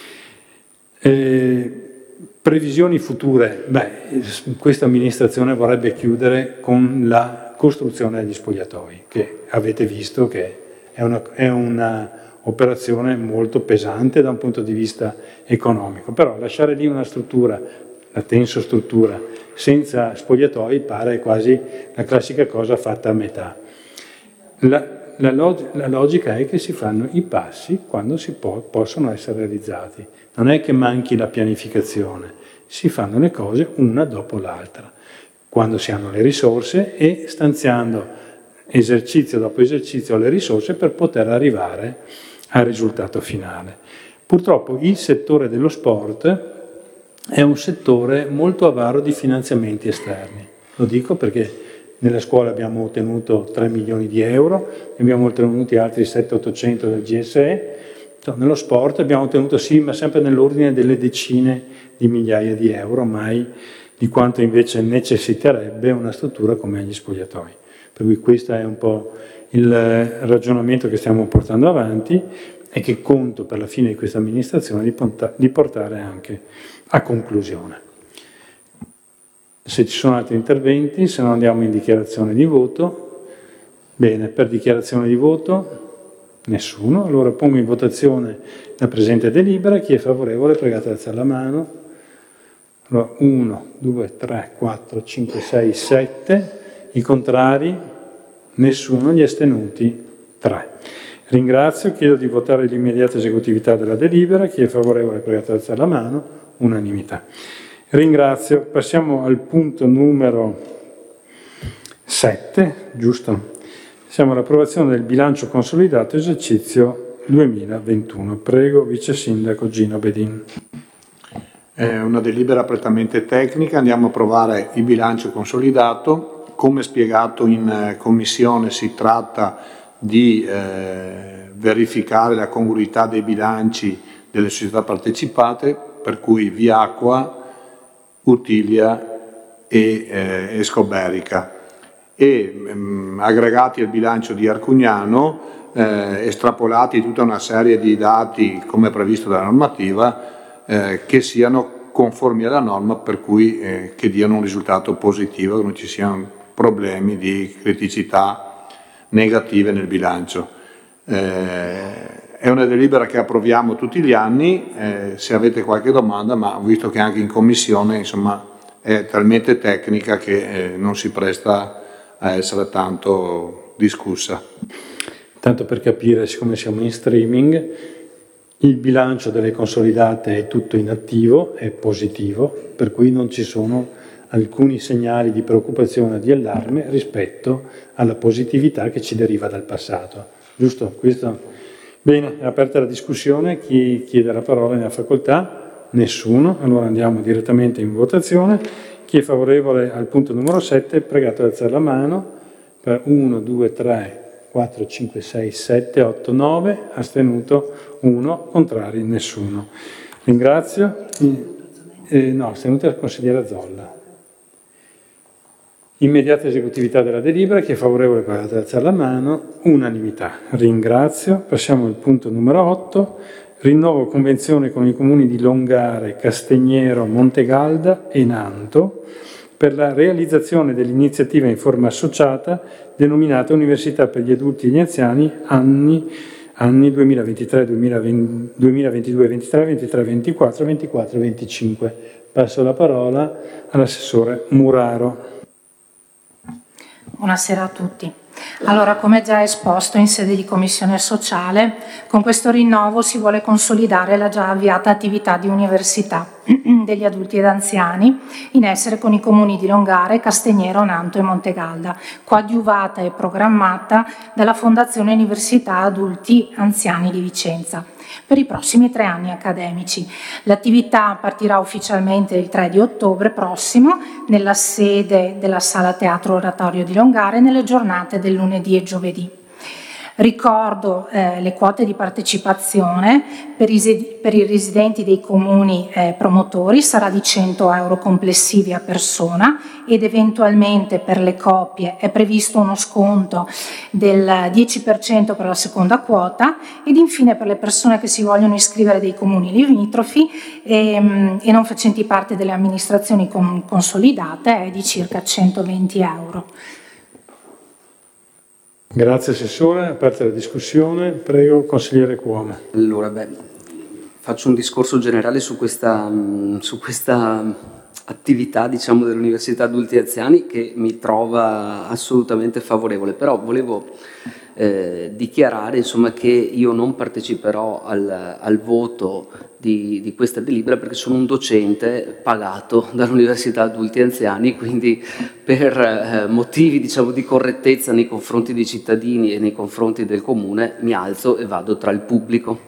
S2: Previsioni future, questa amministrazione vorrebbe chiudere con la costruzione degli spogliatoi, che avete visto che è una operazione molto pesante da un punto di vista economico, però lasciare lì una struttura, la tensostruttura, senza spogliatoi pare quasi la classica cosa fatta a metà. La logica è che si fanno i passi quando possono essere realizzati. Non è che manchi la pianificazione, si fanno le cose una dopo l'altra, quando si hanno le risorse e stanziando esercizio dopo esercizio le risorse per poter arrivare al risultato finale. Purtroppo il settore dello sport è un settore molto avaro di finanziamenti esterni. Lo dico perché nella scuola abbiamo ottenuto 3 milioni di euro, ne abbiamo ottenuti altri 700-800 del GSE. Nello sport abbiamo ottenuto sì, ma sempre nell'ordine delle decine di migliaia di euro, mai di quanto invece necessiterebbe una struttura come gli spogliatoi. Per cui questo è un po' il ragionamento che stiamo portando avanti e che conto per la fine di questa amministrazione di portare anche a conclusione. Se ci sono altri interventi, se no andiamo in dichiarazione di voto. Bene, per dichiarazione di voto nessuno. Allora pongo in votazione la presente delibera. Chi è favorevole, pregate ad alzare la mano. Allora 1, 2, 3, 4, 5, 6, 7. I contrari? Nessuno. Gli astenuti? 3. Ringrazio, chiedo di votare l'immediata esecutività della delibera. Chi è favorevole, pregate ad alzare la mano. Unanimità. Ringrazio. Passiamo al punto numero 7, giusto? Siamo all'approvazione del bilancio consolidato esercizio 2021. Prego, Vice Sindaco Gino Bedin.
S4: È una delibera prettamente tecnica, andiamo a approvare il bilancio consolidato. Come spiegato in commissione si tratta di verificare la congruità dei bilanci delle società partecipate, per cui Viacqua, Utilia e Escoberica, e aggregati al bilancio di Arcugnano, estrapolati tutta una serie di dati come previsto dalla normativa che siano conformi alla norma, per cui che diano un risultato positivo, che non ci siano problemi di criticità negative nel bilancio. È una delibera che approviamo tutti gli anni, se avete qualche domanda, ma ho visto che anche in commissione insomma è talmente tecnica che non si presta a essere tanto discussa.
S2: Tanto per capire, siccome siamo in streaming, il bilancio delle consolidate è tutto in attivo, è positivo, per cui non ci sono alcuni segnali di preoccupazione o di allarme rispetto alla positività che ci deriva dal passato. Giusto? Questo? Bene, è aperta la discussione. Chi chiede la parola nella facoltà? Nessuno. Allora andiamo direttamente in votazione. Chi è favorevole al punto numero 7 è pregato ad alzare la mano. Per 1, 2, 3, 4, 5, 6, 7, 8, 9, astenuto 1, contrari nessuno. Ringrazio. No, astenuto il consigliere Zolla. Immediata esecutività della delibera, chi è favorevole ad alzare la mano, unanimità. Ringrazio. Passiamo al punto numero 8, rinnovo convenzione con i comuni di Longare, Castegnero, Montegalda e Nanto per la realizzazione dell'iniziativa in forma associata denominata Università per gli adulti e gli anziani anni 2023, 2022, 23, 23, 24, 24, 25. Passo la parola all'assessore Muraro.
S8: Buonasera a tutti. Allora, come già esposto in sede di Commissione Sociale, con questo rinnovo si vuole consolidare la già avviata attività di università degli adulti ed anziani in essere con i comuni di Longare, Castegnero, Nanto e Montegalda, coadiuvata e programmata dalla Fondazione Università Adulti Anziani di Vicenza per i prossimi 3 anni accademici. L'attività partirà ufficialmente il 3 di ottobre prossimo nella sede della Sala Teatro Oratorio di Longare nelle giornate del lunedì e giovedì. Ricordo le quote di partecipazione per i residenti dei comuni promotori sarà di 100 euro complessivi a persona ed eventualmente per le coppie è previsto uno sconto del 10% per la seconda quota ed infine per le persone che si vogliono iscrivere dei comuni limitrofi e non facenti parte delle amministrazioni consolidate è di circa 120 euro.
S2: Grazie Assessore, aperta la discussione, prego consigliere Cuomo.
S5: Allora, faccio un discorso generale su questa attività, diciamo, dell'Università Adulti e Anziani che mi trova assolutamente favorevole, però volevo dichiarare insomma che io non parteciperò al voto di questa delibera perché sono un docente pagato dall'Università Adulti e Anziani, quindi per motivi diciamo di correttezza nei confronti dei cittadini e nei confronti del comune mi alzo e vado tra il pubblico.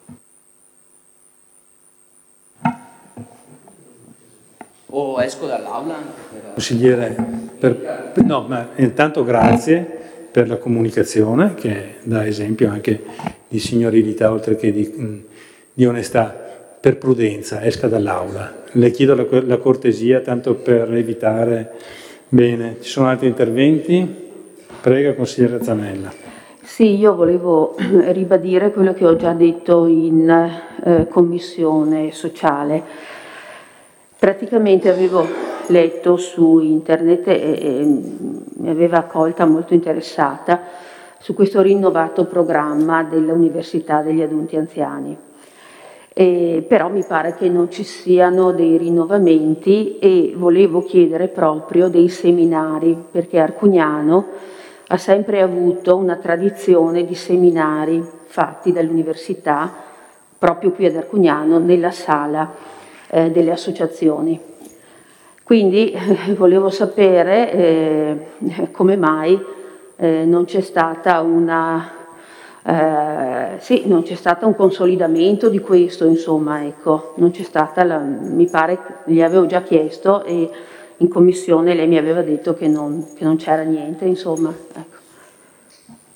S5: O esco dall'aula?
S2: Consigliere, no, ma intanto grazie per la comunicazione che dà esempio anche di signorilità oltre che di onestà. Per prudenza, esca dall'aula. Le chiedo la cortesia tanto per evitare. Bene, ci sono altri interventi? Prego, consigliere Zanella.
S9: Sì, io volevo ribadire quello che ho già detto in Commissione Sociale. Praticamente avevo letto su internet e mi aveva colta molto interessata su questo rinnovato programma dell'Università degli Adulti Anziani. Però mi pare che non ci siano dei rinnovamenti e volevo chiedere proprio dei seminari, perché Arcugnano ha sempre avuto una tradizione di seminari fatti dall'università proprio qui ad Arcugnano nella sala delle associazioni. Quindi volevo sapere come mai non c'è stata non c'è stato un consolidamento di questo, insomma, ecco, non c'è stata, mi pare, gli avevo già chiesto e in commissione lei mi aveva detto che non c'era niente, insomma, ecco.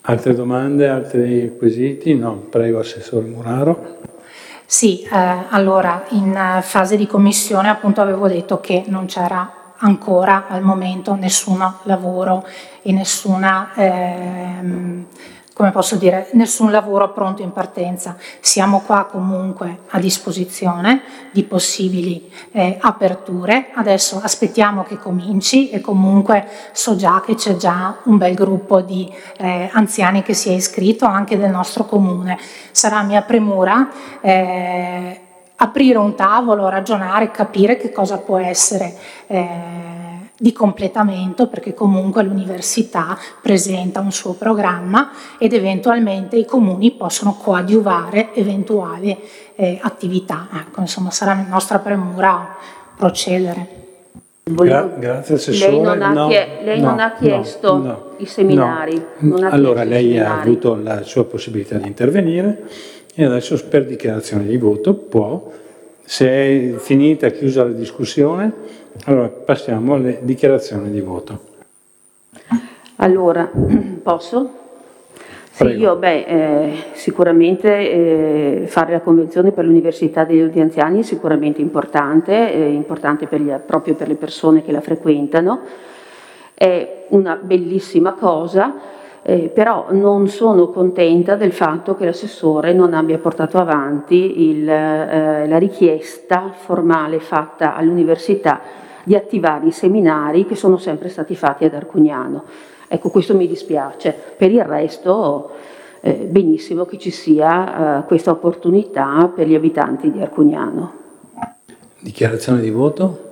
S2: Altre domande, altri quesiti? No, prego Assessore Muraro.
S8: Sì, allora in fase di commissione appunto avevo detto che non c'era ancora al momento nessun lavoro e nessuna, come posso dire, nessun lavoro pronto in partenza. Siamo qua comunque a disposizione di possibili aperture. Adesso aspettiamo che cominci e comunque so già che c'è già un bel gruppo di anziani che si è iscritto anche del nostro comune. Sarà mia premura aprire un tavolo, ragionare, capire che cosa può essere di completamento, perché comunque l'università presenta un suo programma ed eventualmente i comuni possono coadiuvare eventuali attività. Ecco, insomma, sarà nostra premura procedere.
S2: Grazie Assessore.
S9: Lei non ha chiesto i seminari.
S2: Allora lei ha avuto la sua possibilità di intervenire e adesso per dichiarazione di voto può, se è finita, chiusa la discussione, allora passiamo alle dichiarazioni di voto.
S9: Allora, posso? Sì, io sicuramente fare la convenzione per l'Università degli Anziani è sicuramente importante proprio per le persone che la frequentano, è una bellissima cosa. Però non sono contenta del fatto che l'assessore non abbia portato avanti la richiesta formale fatta all'università di attivare i seminari che sono sempre stati fatti ad Arcugnano. Ecco, questo mi dispiace. Per il resto, benissimo che ci sia questa opportunità per gli abitanti di Arcugnano.
S2: Dichiarazione di voto?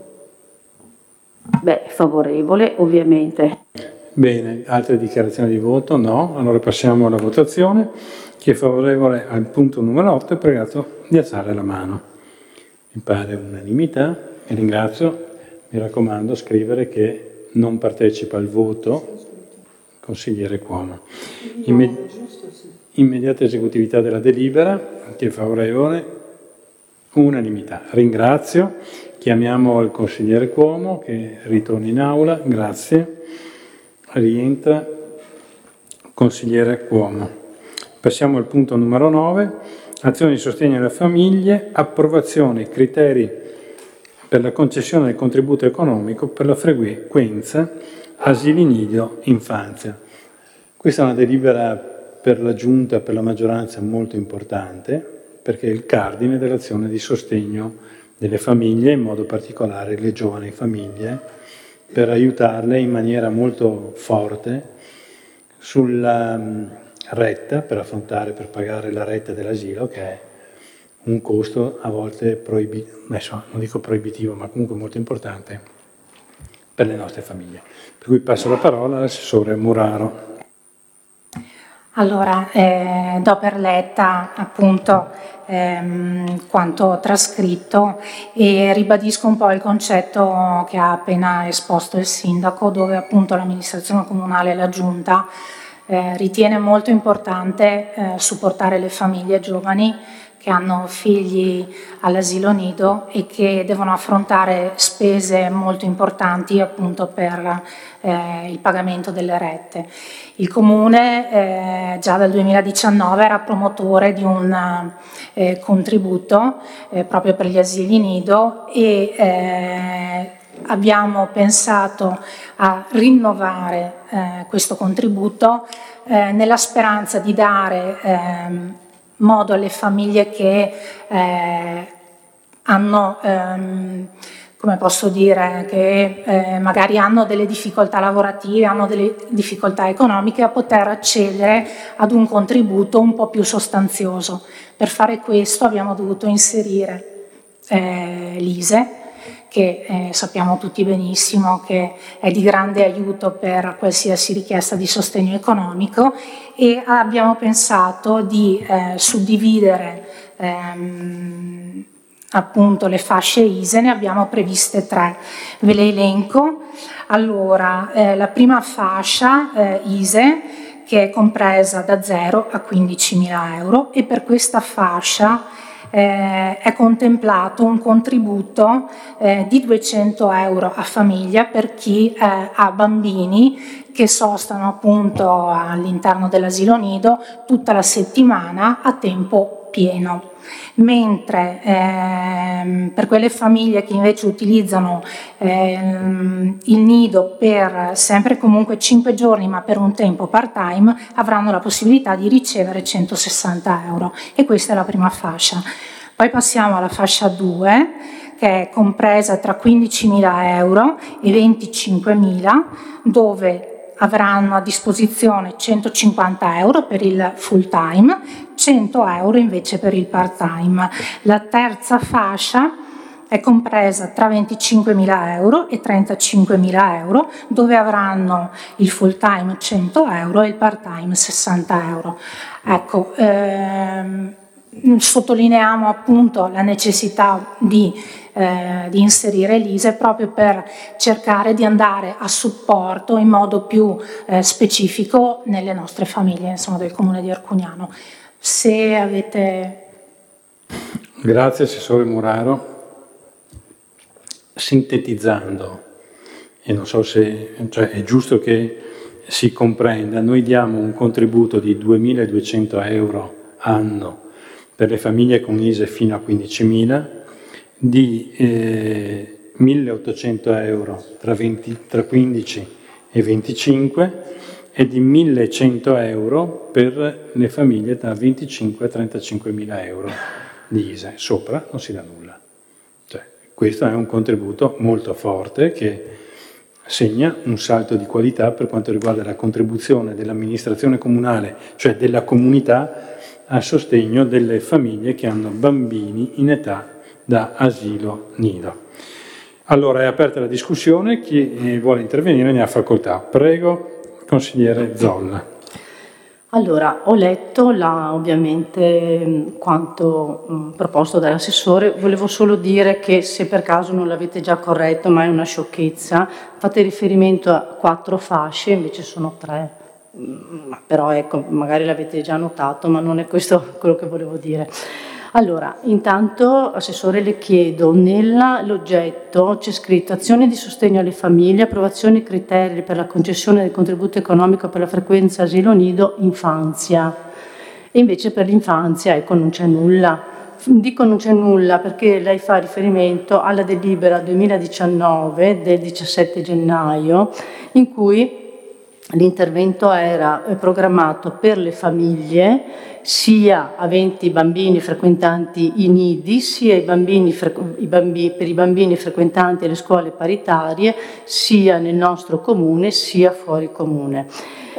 S9: Favorevole, ovviamente.
S2: Bene, altre dichiarazioni di voto? No. Allora passiamo alla votazione. Chi è favorevole al punto numero 8 è pregato di alzare la mano. Mi pare unanimità. Vi ringrazio. Mi raccomando scrivere che non partecipa al voto consigliere Cuomo. Immediata esecutività della delibera. Chi è favorevole? Unanimità. Ringrazio. Chiamiamo il consigliere Cuomo che ritorni in aula. Grazie. Rientra consigliere Cuomo. Passiamo al punto numero 9, azioni di sostegno alle famiglie, approvazione criteri per la concessione del contributo economico per la frequenza asili nido infanzia. Questa è una delibera per la Giunta, per la maggioranza molto importante, perché è il cardine dell'azione di sostegno delle famiglie, in modo particolare le giovani famiglie, per aiutarle in maniera molto forte sulla retta, per pagare la retta dell'asilo, che è un costo a volte non dico proibitivo, ma comunque molto importante per le nostre famiglie. Per cui passo la parola all'assessore Muraro.
S8: Allora, do per letta appunto quanto trascritto e ribadisco un po' il concetto che ha appena esposto il sindaco, dove appunto l'amministrazione comunale e la giunta ritiene molto importante supportare le famiglie giovani che hanno figli all'asilo nido e che devono affrontare spese molto importanti appunto per il pagamento delle rette. Il Comune già dal 2019 era promotore di un contributo proprio per gli asili nido e abbiamo pensato a rinnovare questo contributo nella speranza di dare modo alle famiglie che hanno, come posso dire, che magari hanno delle difficoltà lavorative, hanno delle difficoltà economiche, a poter accedere ad un contributo un po' più sostanzioso. Per fare questo abbiamo dovuto inserire l'ISE, che sappiamo tutti benissimo che è di grande aiuto per qualsiasi richiesta di sostegno economico, e abbiamo pensato di suddividere appunto le fasce ISE. Ne abbiamo previste 3, ve le elenco. Allora, la prima fascia ISE, che è compresa da 0 a 15.000 euro, e per questa fascia è contemplato un contributo di 200 euro a famiglia per chi ha bambini che sostano appunto all'interno dell'asilo nido tutta la settimana a tempo pieno. Mentre per quelle famiglie che invece utilizzano il nido per sempre e comunque 5 giorni ma per un tempo part-time avranno la possibilità di ricevere 160 euro, e questa è la prima fascia. Poi passiamo alla fascia 2, che è compresa tra 15.000 euro e 25.000, dove avranno a disposizione 150 euro per il full time, 100 euro invece per il part time. La terza fascia è compresa tra 25.000 euro e 35.000 euro, dove avranno il full time 100 euro e il part time 60 euro. Ecco, sottolineiamo appunto la necessità di inserire l'ISEE proprio per cercare di andare a supporto in modo più specifico nelle nostre famiglie, insomma, del Comune di Arcugnano. Se avete...
S2: Grazie Assessore Muraro. Sintetizzando, e non so se è giusto che si comprenda, noi diamo un contributo di 2.200 euro anno per le famiglie con ISEE fino a 15.000, di 1.800 euro tra 15 e 25 e di 1.100 euro per le famiglie tra 25 e 35.000 euro di ISEE. Sopra non si dà nulla. Questo è un contributo molto forte che segna un salto di qualità per quanto riguarda la contribuzione dell'amministrazione comunale, cioè della comunità, a sostegno delle famiglie che hanno bambini in età da asilo nido. Allora è aperta la discussione, chi vuole intervenire ne ha facoltà. Prego, consigliere Zolla.
S3: Allora, ho letto ovviamente quanto proposto dall'assessore. Volevo solo dire che, se per caso non l'avete già corretto, ma è una sciocchezza, fate riferimento a 4 fasce, invece sono 3. Però ecco, magari l'avete già notato, ma non è questo quello che volevo dire. Allora, intanto, Assessore, le chiedo, nell'oggetto c'è scritto azioni di sostegno alle famiglie, approvazione criteri per la concessione del contributo economico per la frequenza asilo nido infanzia. E invece per l'infanzia, ecco, non c'è nulla. Dico non c'è nulla perché lei fa riferimento alla delibera 2019 del 17 gennaio, in cui l'intervento era programmato per le famiglie, sia aventi bambini frequentanti i nidi, sia per i bambini frequentanti le scuole paritarie, sia nel nostro comune, sia fuori comune.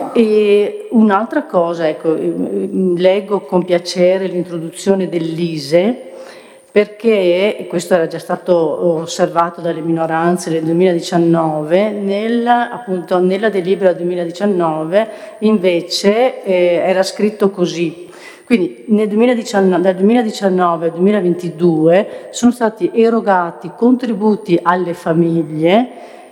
S3: E un'altra cosa, ecco, leggo con piacere l'introduzione dell'ISEE, perché, e questo era già stato osservato dalle minoranze nel 2019, appunto nella delibera 2019 invece era scritto così. Quindi dal 2019 al 2022 sono stati erogati contributi alle famiglie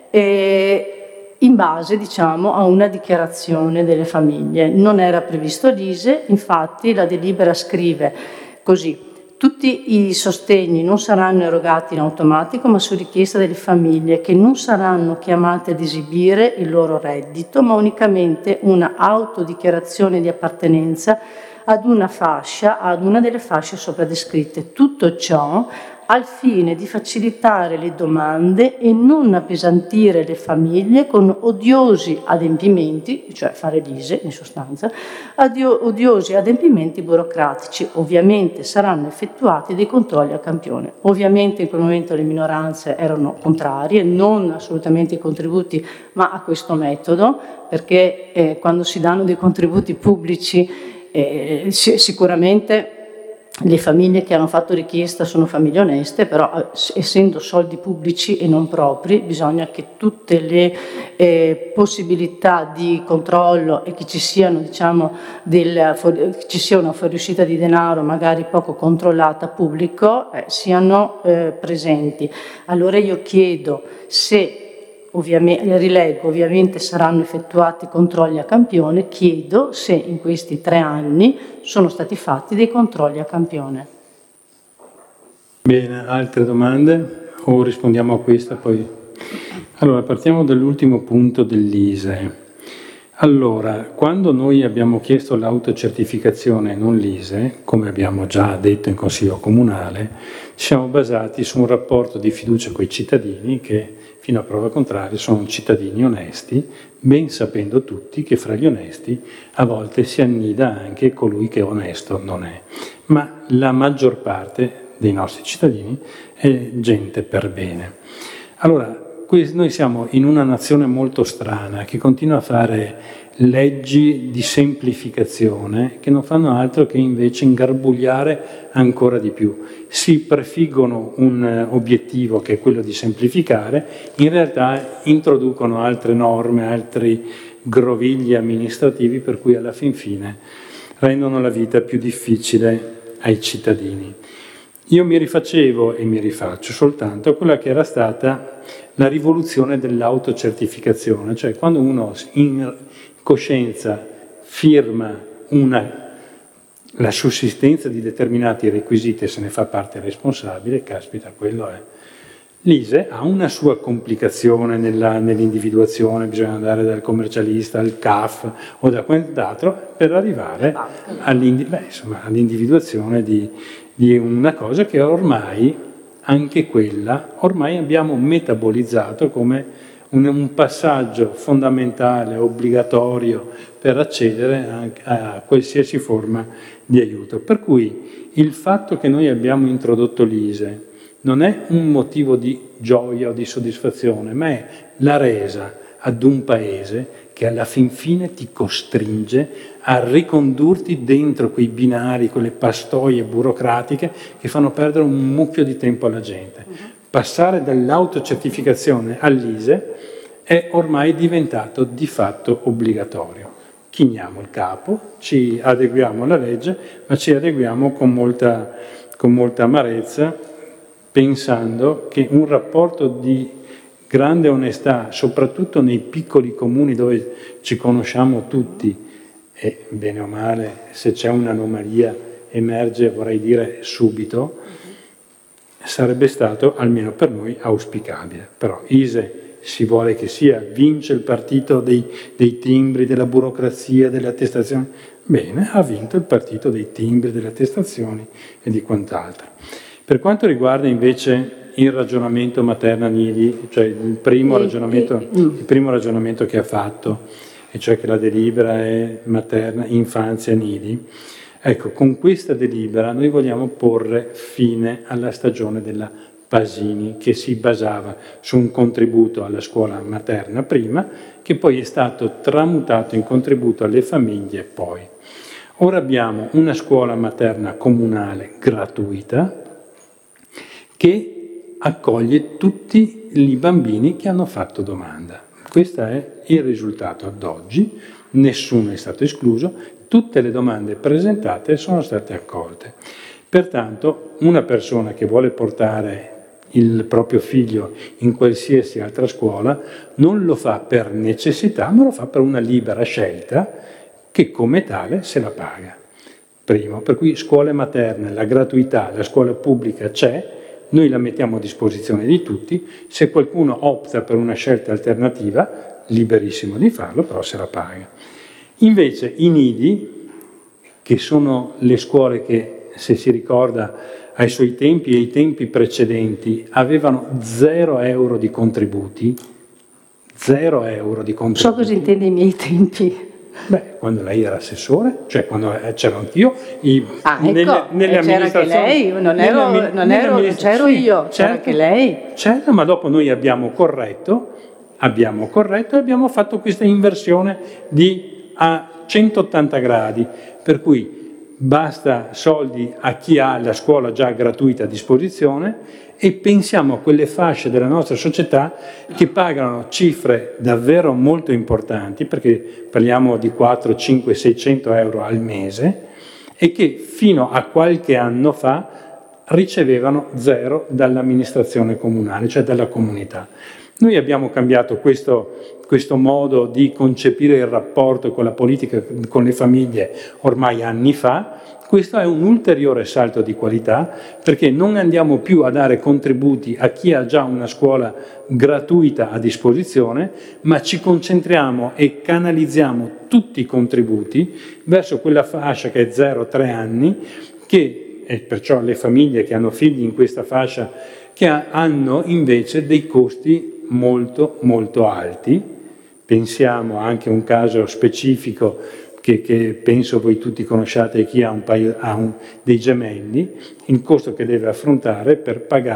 S3: in base, diciamo, a una dichiarazione delle famiglie. Non era previsto l'ISEE, infatti la delibera scrive così: tutti i sostegni non saranno erogati in automatico, ma su richiesta delle famiglie, che non saranno chiamate ad esibire il loro reddito, ma unicamente una autodichiarazione di appartenenza ad una delle fasce sopra descritte. Tutto ciò al fine di facilitare le domande e non appesantire le famiglie con odiosi adempimenti, cioè fare l'ISEE in sostanza, odiosi adempimenti burocratici. Ovviamente saranno effettuati dei controlli a campione. Ovviamente in quel momento le minoranze erano contrarie, non assolutamente ai contributi, ma a questo metodo, perché quando si danno dei contributi pubblici sicuramente le famiglie che hanno fatto richiesta sono famiglie oneste, però essendo soldi pubblici e non propri, bisogna che tutte le possibilità di controllo e che ci siano, diciamo, ci sia una fuoriuscita di denaro magari poco controllata pubblico, siano presenti. Allora io chiedo se, ovviamente, rileggo, ovviamente saranno effettuati controlli a campione, chiedo se in questi 3 anni sono stati fatti dei controlli a campione.
S2: Bene, altre domande? O rispondiamo a questa poi? Allora, partiamo dall'ultimo punto dell'ISEE. Allora, quando noi abbiamo chiesto l'autocertificazione e non l'ISEE, come abbiamo già detto in Consiglio Comunale, ci siamo basati su un rapporto di fiducia con i cittadini che, fino a prova contraria, sono cittadini onesti, ben sapendo tutti che fra gli onesti a volte si annida anche colui che onesto non è. Ma la maggior parte dei nostri cittadini è gente per bene. Allora, noi siamo in una nazione molto strana che continua a fare leggi di semplificazione che non fanno altro che invece ingarbugliare ancora di più. Si prefiggono un obiettivo che è quello di semplificare, in realtà introducono altre norme, altri grovigli amministrativi per cui alla fin fine rendono la vita più difficile ai cittadini. Io mi rifacevo e mi rifaccio soltanto a quella che era stata la rivoluzione dell'autocertificazione, cioè quando uno in coscienza firma la sussistenza di determinati requisiti e se ne fa parte responsabile, caspita, quello è. L'ISEE ha una sua complicazione nell'individuazione, bisogna andare dal commercialista al CAF o da quant'altro per arrivare all'individuazione di una cosa che ormai, anche quella, ormai abbiamo metabolizzato come un passaggio fondamentale, obbligatorio per accedere a qualsiasi forma di aiuto. Per cui il fatto che noi abbiamo introdotto l'ISEE non è un motivo di gioia o di soddisfazione, ma è la resa ad un paese che alla fin fine ti costringe a ricondurti dentro quei binari, quelle pastoie burocratiche che fanno perdere un mucchio di tempo alla gente. Passare dall'autocertificazione all'ISEE è ormai diventato di fatto obbligatorio. Chiniamo il capo, ci adeguiamo alla legge, ma ci adeguiamo con molta amarezza, pensando che un rapporto di grande onestà, soprattutto nei piccoli comuni dove ci conosciamo tutti, e bene o male, se c'è un'anomalia emerge, vorrei dire, subito, sarebbe stato, almeno per noi, auspicabile. Però ISEE si vuole che sia, vince il partito dei timbri, della burocrazia, delle attestazioni. Bene, ha vinto il partito dei timbri, delle attestazioni e di quant'altro. Per quanto riguarda invece il ragionamento materna-nidi, cioè il primo ragionamento che ha fatto, e cioè che la delibera è materna, infanzia, nidi, ecco, con questa delibera noi vogliamo porre fine alla stagione della Pasini, che si basava su un contributo alla scuola materna prima, che poi è stato tramutato in contributo alle famiglie poi. Ora abbiamo una scuola materna comunale gratuita che accoglie tutti i bambini che hanno fatto domanda. Questo è il risultato ad oggi, nessuno è stato escluso, tutte le domande presentate sono state accolte. Pertanto una persona che vuole portare il proprio figlio in qualsiasi altra scuola non lo fa per necessità, ma lo fa per una libera scelta che come tale se la paga. Primo, per cui scuole materne, la gratuità, la scuola pubblica c'è, noi la mettiamo a disposizione di tutti, se qualcuno opta per una scelta alternativa, liberissimo di farlo, però se la paga. Invece i nidi, che sono le scuole che, se si ricorda, ai suoi tempi e ai tempi precedenti avevano 0 euro di contributi, 0 euro di contributi.
S3: So cosa intende i miei tempi.
S2: Beh, quando lei era assessore, cioè quando c'ero anch'io,
S3: ecco,
S2: nelle
S3: c'era anche lei, non c'ero io, c'era anche lei.
S2: C'era, ma dopo noi abbiamo corretto e abbiamo fatto questa inversione a 180 gradi, per cui basta soldi a chi ha la scuola già gratuita a disposizione e pensiamo a quelle fasce della nostra società che pagano cifre davvero molto importanti, perché parliamo di 4, 5, 600 euro al mese e che fino a qualche anno fa ricevevano 0 dall'amministrazione comunale, cioè dalla comunità. Noi abbiamo cambiato questo modo di concepire il rapporto con la politica, con le famiglie ormai anni fa, Questo è un ulteriore salto di qualità, perché non andiamo più a dare contributi a chi ha già una scuola gratuita a disposizione, ma ci concentriamo e canalizziamo tutti i contributi verso quella fascia che è 0-3 anni, e perciò le famiglie che hanno figli in questa fascia, che hanno invece dei costi molto molto alti. Pensiamo anche a un caso specifico che penso voi tutti conosciate, chi ha dei gemelli, il costo che deve affrontare per pagare